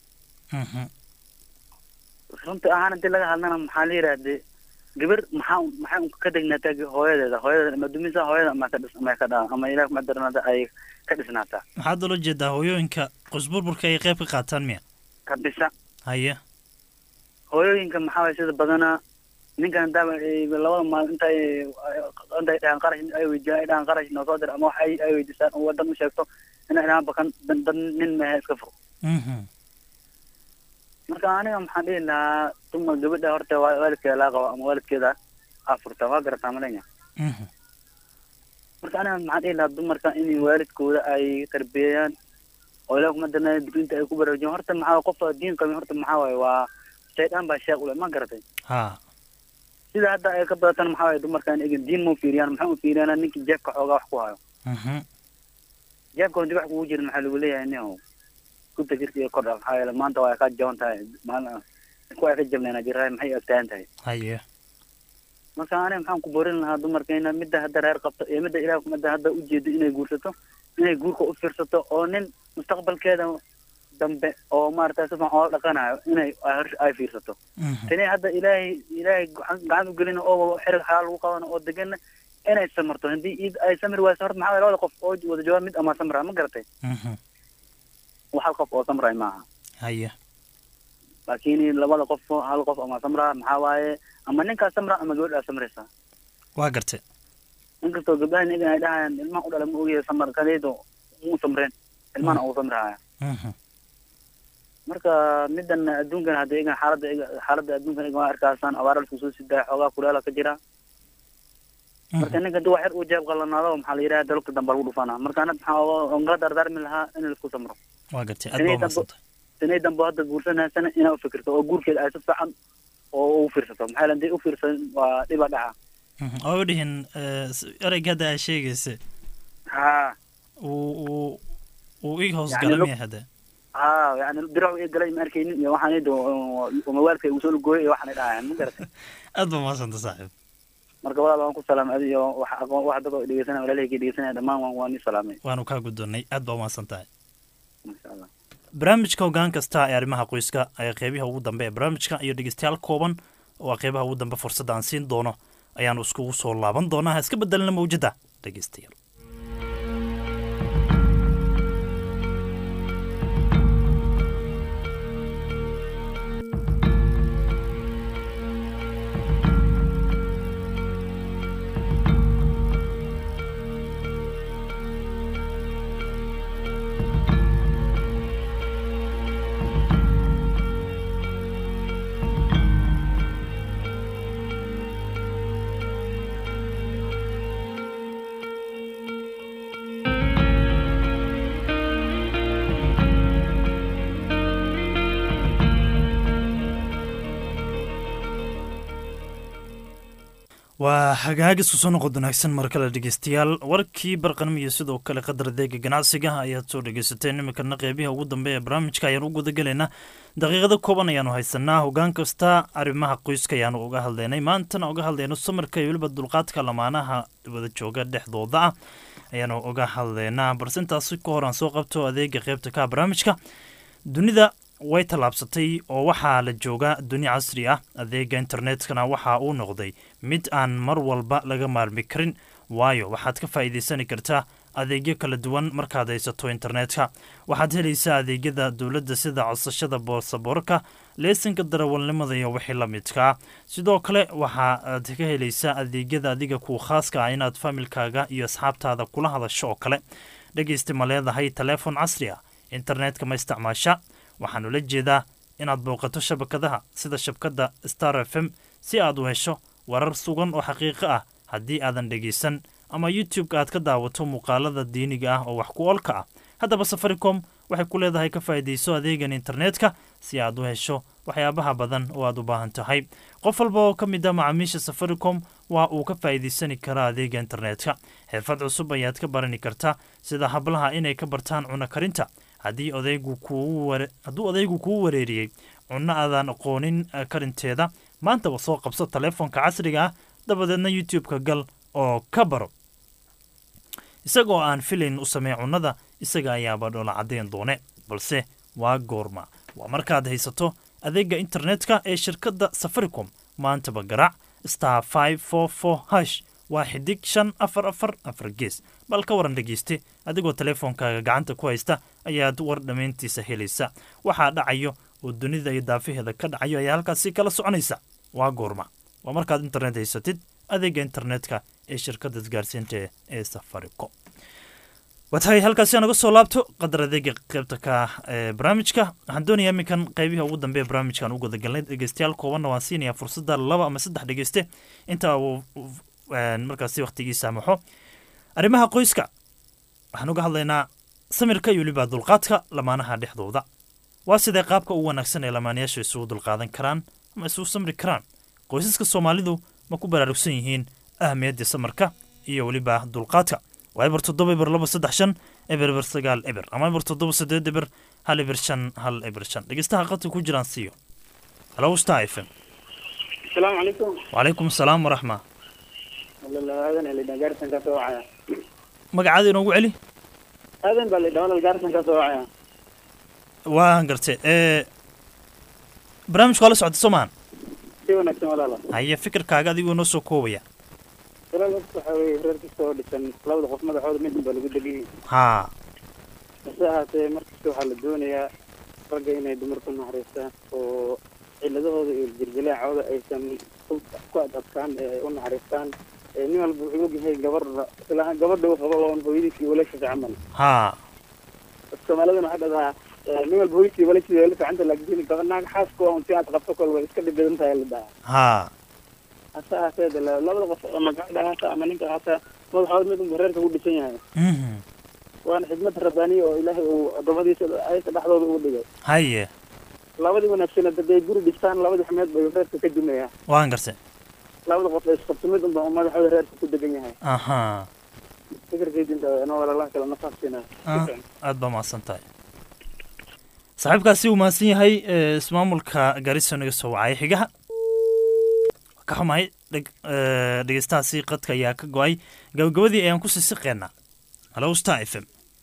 H: runtii ahaan hadii laga hadlana maxaa la yidhahday gabar maxay ka degnaataa hooyadeeda ama dumisa hooyada ama ilaah kuma darnada ay ka dhisnaataa
A: maxaad ula jeedaa hooyooyinka qosburburka ay qayb ka qaataan miya
H: kabisa
A: haye
H: hooyooyinka maxaa waye sida badana ninkan daaba labada maalin intay dhahaan qarash ay weydiiyaan ay dhahaan qarash noo soo dir ama wax ay weydiisaan oo wadan u sheegto inay dhahaan bakan dad nin mehe iska furo marka aniga maxaan dhihi lahaa dumar gabadha horta waalidkeeda laa qabo ama waalidkeeda afurta waa garataa malenya marka aniga maxaan dhihi lahaa dumarka in waalidkooda ay tarbiyeeyaan oo ilaah kuma darnaa diinta ay ku baraarujiyaan horta maxaa qofka diin qabin horta maxaa waaye waa shaydaan baa sheekh ule ma garatay
A: ha
H: sida hadda ay ka badatan maxaa waaye dumarkan egin diin ma u fiiriyaan maxaa u fiiriyaan ninkii jeebka xoogaa wax ku hayo jeebka hadii wax kugu jirin maxaa lagu leeyahay nin kunta jirka iyo kordha maxaa yeele maanta waa ka jaban tahay maalin kuwa ka jabnayna jiraa maxay agtaagan tahay
A: haye
H: marka aniga maxaan ku boorin lahaa dumarkayna midda hadda reer qabto iyo midda ilaah kumada hadda ujeedo inay guursato inay guurka u fiirsato oo nin mustaqbalkeeda dambe oo maaragtay si fiican oola dhaqanayo inay ay fiirsato tani hadda ilaahay gacan u gelina oo xerig xalaal lagu qabano oo degana inay samarto haddii ay samri wayso horta maxaa labada qof oo wada jawaab mid ama samraa ma garatay hal qof oo samray maaha
A: haye
H: laakiin labada qof hal qof ama samraa maxaa waaye ama ninkaa samra ama gabadhaa samraysa
A: waa gartay
H: inkastoo gabdhahan iyagan ay dhahayaan ilmaha u dhala ma ogiya samarkadeedu mu samreen ilmahana ugu samrahaya marka midan adduunkan hadda iyagan xaaladda adduunkan iyagan waa arkaasaan abaara lasku soo sidaaya xoogaa kuleela ka jira marka ninka hadii waa xer uu jeeb qalanaado maxaa la yidhaha dalogta dambe lagu dhufanaa marka anad maxaa ongala dardaarmi lahaa in laisku samro
A: waa gartay aad baa umadsanta
H: sanay dambe hadda guursanaysana inaa ufikirto oo guurkeeda ay si fiican oo u fiirsato maxaa yeele hadii u fiirsan waa dhiba dhaca
A: oo dhihin ereyga hadda aad sheegaysa
D: ها
A: uu ii hoos galamaya hadda
D: ها يعني درع يقلي ما أركين يا واحد وموالك وصول جوي يا واحد ده مو قرت
A: aad baa mahadsanta saaxiib
D: marka walaal waan ku salaamay wax dad oo dhigeysanay walaalahayga dhigeysanay dhamaan waan ni salaamay
A: waanu kaa guddoonnay aad baa umahadsantahay
D: masha Allah
A: barnaamijka hoggaan kasta ee arrimaha qoyska ee qeybaha ugu dambe ee barnaamijka iyo dhegeystayaal kooban oo qeybaha ugu dambe fursad aan siin doono ayaanu iskugu soo laaban doonaa ha iska bedelna mawjada dhegeystayaal waa hagaag isku soo noqod wanaagsan mar kale dhegeystayaal warkii barqanimo iyo sidoo kale qadar adeega ganacsiga ayaad soo dhegeysateen iminkana qeybiha ugu dambe ee barnaamijka ayaanu u gudagelaynaa daqiiqada kooban ayaanu haysanaa hoggaan kasta arrimaha qoyska ayaanu uga hadlaynay maantana uga hadlayno samarka iyo weliba dulqaadka lamaanaha wada jooga dhexdooda ah ayaanu uga hadlaynaa balse intaasi ka hor aan soo qabto adeega qeybta ka barnaamijka dunida way tallaabsatay oo waxaa la jooga duni casri ah adeega internetkana waxa uu noqday mid aan mar walba laga maarmi karin waayo waxaad ka faa'iidaysani kartaa adeegyo kala duwan markaad haysato internetka waxaad helaysaa adeegyada dowladda sida codsashada boosaboorka leesanka darawalnimada iyo wixii la midkaa sidoo kale waxaaad ka helaysaa adeegyada adiga kuu khaaska ah inaad familkaaga iyo asxaabtaada kula hadasho oo kale dhegaysta ma leedahay teleefon casri ah internetka ma isticmaasha waxaanu la jeedaa inaad booqato shabakadaha sida shabkadda star f m si aad u hesho warar sugan oo xaqiiqo ah haddii aadan dhegaysan ama youtube-ka aad ka daawato muuqaalada diiniga ah oo wax ku olka ah haddaba safaricom waxay ku leedahay ka faa'iidayso adeegan internetka si aad u hesho waxyaabaha badan oo aad u baahan tahay qof walba oo ka mid ah macaamiisha safaricom waa uu ka faa'iidaysani karaa adeega internetka xirfad cusub ayaad ka barani kartaa sida hablaha inay ka bartaan cunno karinta haddii hadduu odaygu kuu wareeriyey cunno aadan aqoonin karinteeda maantaba soo qabso teleefonka casriga ah dabadeedna youtube-ka gal oo ka baro isagoo aan filayn u samey cunnada isaga ayaaba dhoola caddayn doone balse waa goorma waa markaad haysato adeega internetka ee shirkadda safaricom maantaba garaac star 544 hash waa xidig 544 gees bal ka waran dhegeyste adigoo teleefonkaaga gacanta ku haysta ayaad war dhammayntiisa helaysa waxaa dhacayo oo dunida iyo daafaheeda ka dhacayo ayaa halkaasi kala soconaysa waa goorma waa markaad internet haysatid adeega internetka ee shirkadda isgaarsiinta ee safaricom watahay halkaasi aan uga soo laabto qadar adeega qaybta ka barnaamijka waxaan doonayaa iminkan qaybihi ugu dambe barnaamijkan u gudagalnay dhegeystayaal koobanna waan siinayaa fursadda 2 ama 3 dhegeyste inta uu markaasi waqtigiisa saamaxo arrimaha qoyska waxaan uga hadlaynaa samirka iyo weliba dulqaadka lamaanaha dhexdooda waa sidee qaabka ugu wanaagsan ee lamaanayaashu isugu dulqaadan karaan ama isugu samri karaan qoysaska soomaalidu ma ku baraarugsan yihiin ahmiyadda samarka iyo weliba dulqaadka waa eber 7 eber 2 3 5 eber 9 eber ama eber 7 8 eber 1 eber 5 1 eber 5 dhegeystaha qadka ku jiraan siiyo halo star fm
E: السلام عليكم.
A: وعليكم السلام ورحمة
E: والله هذا اللي جالس انت سواعي.
A: magacaada inoogu celi
E: هذا اللي دولة جالس انت سواعي.
A: waan gartay barnaamijku waa la socda soomaan
E: si wanaagsan walaala
A: haya fikirkaaga adigoo noo soo koobaya
E: reerka waxa weeye reerkiisa oo dhisan labada qof madaxooda mid baa lagu degiyey
A: haa
E: hase ahaatee markasta waxaa la doonayaa ragga inay dumarku naxariistaan oo ciladahooda iyo jirjilaacooda aysan ku adadkaan ee u naxariistaan nin walba wuxuu ogyahay gabadha uu qabo oon hooyadiis iyo walaashiisa camal
A: haa
E: soomaalidana waxaa dhahdaa nin walba hooyadiis iyo walaashiisa la ficanta laakiin gabadhaan xaaska waa unti aad qabto kolba iska dhib badan tahay la dhahaa
A: haa
E: hase ahaatee labada qof ama gabadha haata ama ninka haata madaxooda mid unba reerka ku dhisan yahay waana xidmad rabbaaniya oo ilaahay uu addoommadiisa aysa dhexdooda ugu dhigay
A: haye
E: labadii wanaagsan hadday guri dhistaan labadii xumeed bay reerka ka dumayaa
A: waan gartay
E: labada qof ay isqabto mid unba oo madaxooda reerka ku degan yahay
A: aha
E: fikirkayda inta inoo walaalaha kale nafaafsiinaa
A: aad baa mahadsan tahay saaxiibkaasi uu mahadsan yahay ismaamulka Garissa naga soo wacay xigaha ka xumahay dhegeystahaasi qadka ayaa ka go'ay gabagabadii ayaan ku siisiqeynaa halo Star FM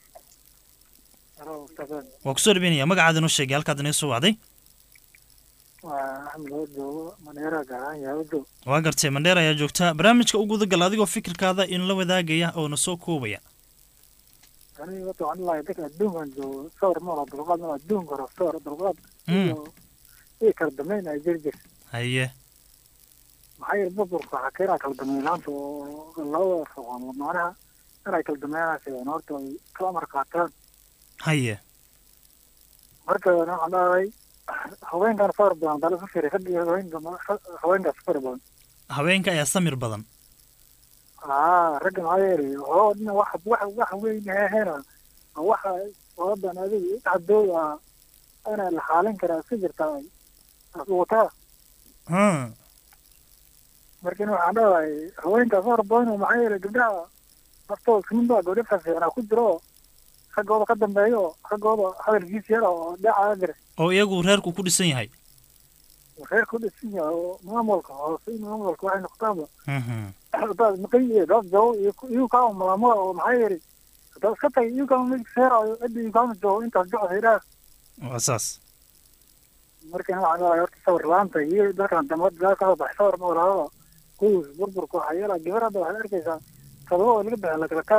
A: waa ku soo dhaweynaya magacaada noo sheegay halkaad naga soo wacday
E: Axmed Odo Mandheera garan yaado
A: waa gartay Mandheera ayaa joogta barnaamijka ugu gudagal adigoo fikirkaada in la wadaagaya oo na soo koobaya
E: aniga wato online dadka adduunkan joogo sawir ma wada dulqaad ma adduunka hore sawir dulqaad iyo kala dambeyn ay jirjir
A: haye
E: maxay burburka xakeena kala dambeynanta oo labada ruuxan macnaha inay kala dambeynayaan horta ay kala marqaataan
A: haye
E: marka waxaan dhahay haweenkan sawir badan dal ku fiiray hadii haweenka sawir badan
A: haweenka ayaa samir badan
E: ragga maayeeri oo wax weyn heena waxa wadan adiga cadooda ana la xaalin karaa si jirtaa wata markii waxaan dhahay haweenka sawir badan maayeeri gabdhaha naftooda sinba gabdhaha fiican ku jiro ragooda ka dambeeyo ragooda hadalkiisa yar oo dhaca jira
A: oo iyagu reerku ku dhisan yahay
E: reerku dhisan yahay oo maamulka hoose maamulka waxay noqotaaba dad maqay dad joo iyo ka maamul oo maxay yiri dad ka tay iyo ka mid seero adii ka mid joo inta joo heeraa
A: asaas
E: markaan waxaan horta sawir laanta iyo dadkan damad ka baxay sawir ma walaalo ku burburku hayla gabarada waxay arkaysaa sababo laga bixin la kala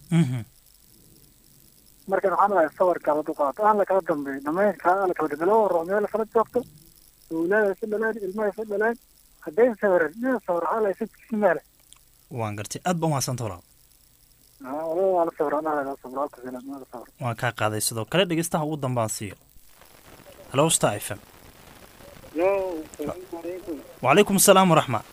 E: markaan waxaan lahaa sawir kala duqaad aan la kala dambeey dhameynka la kala bedelo roomeel la kala joogto dawladda si dhalaan ilmaha si dhalaan haddii sawir hal ay si meel
A: waan gartay aad baan waasanta walaal
E: walaal sawir ana sawir ka filan sawir
A: waan ka qaaday sidoo kale dhageystaha ugu dambaan siiyo hello Star FM wa alaykum asalaam wa rahma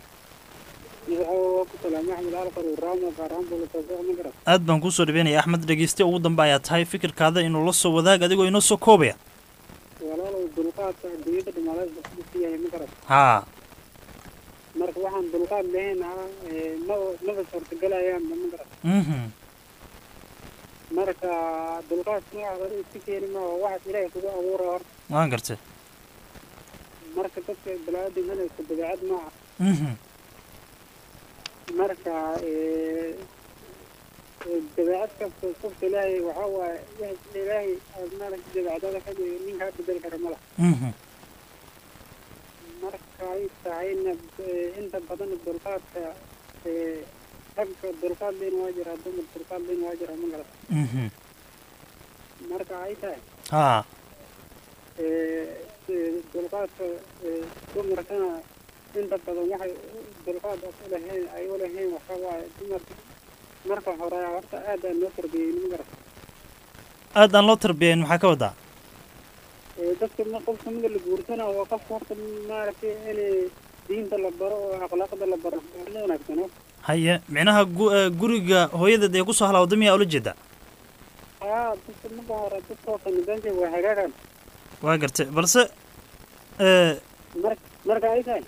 A: aad baan ku soo dhaweynaya Axmed dhageyste ugu dambe ayaa tahay fikirkaada inuu la soo wadaag adigoo inoo soo koobaya
E: walaalow dulqaadka adduunyada dhamaaleed ku siiyay ma garan
A: haa
E: marka waxaan dulqaad leeyahay ma suurtagelayaan ma garan marka dulqaadka noocaas ay si keenin ma wax Ilaahay kugu abuuray hor
A: waan gartay
E: marka dadka balaadina isku dabeecad ma marka dabeecad kasta qofka Ilaahay waxa waaye Ilaahay aadna dabeecadda ka dhigay ninka bedel kara ma laha marka ay tahayna inta badan dulqaadka ragga dulqaad leen waa jira dumar dulqaad leen waa jira ma garan marka ay tahay dulqaadka dumarkana inta badan waxay dulqaad u lahayn ay u lahayn waxa waaye dumarka marka hore horta aad aan loo tarbiyay ma garan
A: aad aan loo tarbiyay maxaa ka wadaa
E: dadka ma qofka mid la guursana waa qof horta maaragtay inay diinta la baro oo akhlaaqda la baro ma wanaagsan
A: haye micnaha guriga hooyadeed ee ku soo halawda miyaa ula jeeda
E: dadka marka hore dadka nidaamka waa hagaagan
A: waa gartay balse
E: marka ay tahay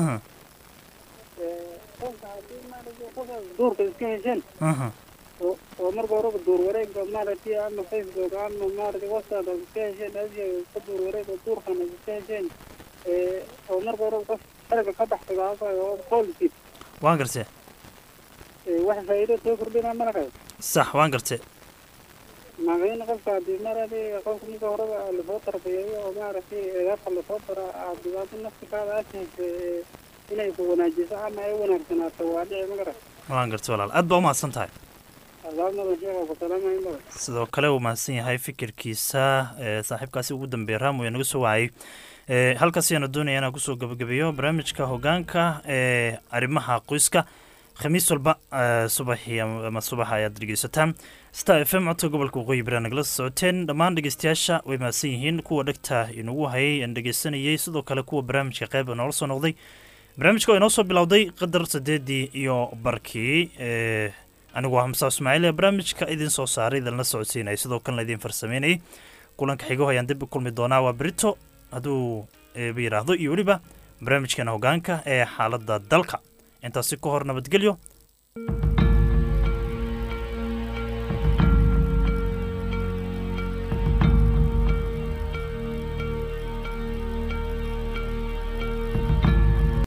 E: duurka iska hesheen oo marka horeba duur wareegga maaragtay ama Facebook ama maaragtay WhatsApp iska hesheen adiga ka duur wareegga duurkana iska hesheen oo marka horeba qof xerga ka baxsada oo qoolkiis
A: waan gartay
E: wax faa'iido soo kordhina marka
A: sax waan gartay
E: magayna qofka hadii maaragtay qofka marka horeba la soo tarbiyeeyo oo maaragtay eedafka la soo bara aad naftigaada aad inay ku wanaajiso ama ay wanaagsanaato waa dhici ma garan
A: waan gartay walaal aad baa u mahadsan tahay sidoo kale uu mahadsan yahay fikirkiisa saaxiibkaasi ugu dambeeya raamo ee naga soo wacay halkaas ayaanu doonaya inaan kusoo gabagabeeyo barnaamijka hogaanka ee arrimaha qoyska khamiis walba subaxii ama subaxa ayaad dhegeysataan Star FM codka gobolka waqooyi bari nagala socoteen dhammaan dhegeystayaasha way mahadsan yihiin kuwa dhagta inagu hayay aan dhegeysanayay sidoo kale kuwa barnaamijka qayb noola soo noqday barnaamijka inoo soo bilowday qadar 8 iyo barkii anigu waa Hamza Ismaaciil ee barnaamijka idin soo saaray idin la socodsiinay sidoo kale idin farsameynay kulanka xigo ayaan dib u kulmi doonaa waa Brito haduu yiraahdo iyo waliba barnaamijkan hogaanka ee xaaladda dalka intaasi ka hor nabadgelyo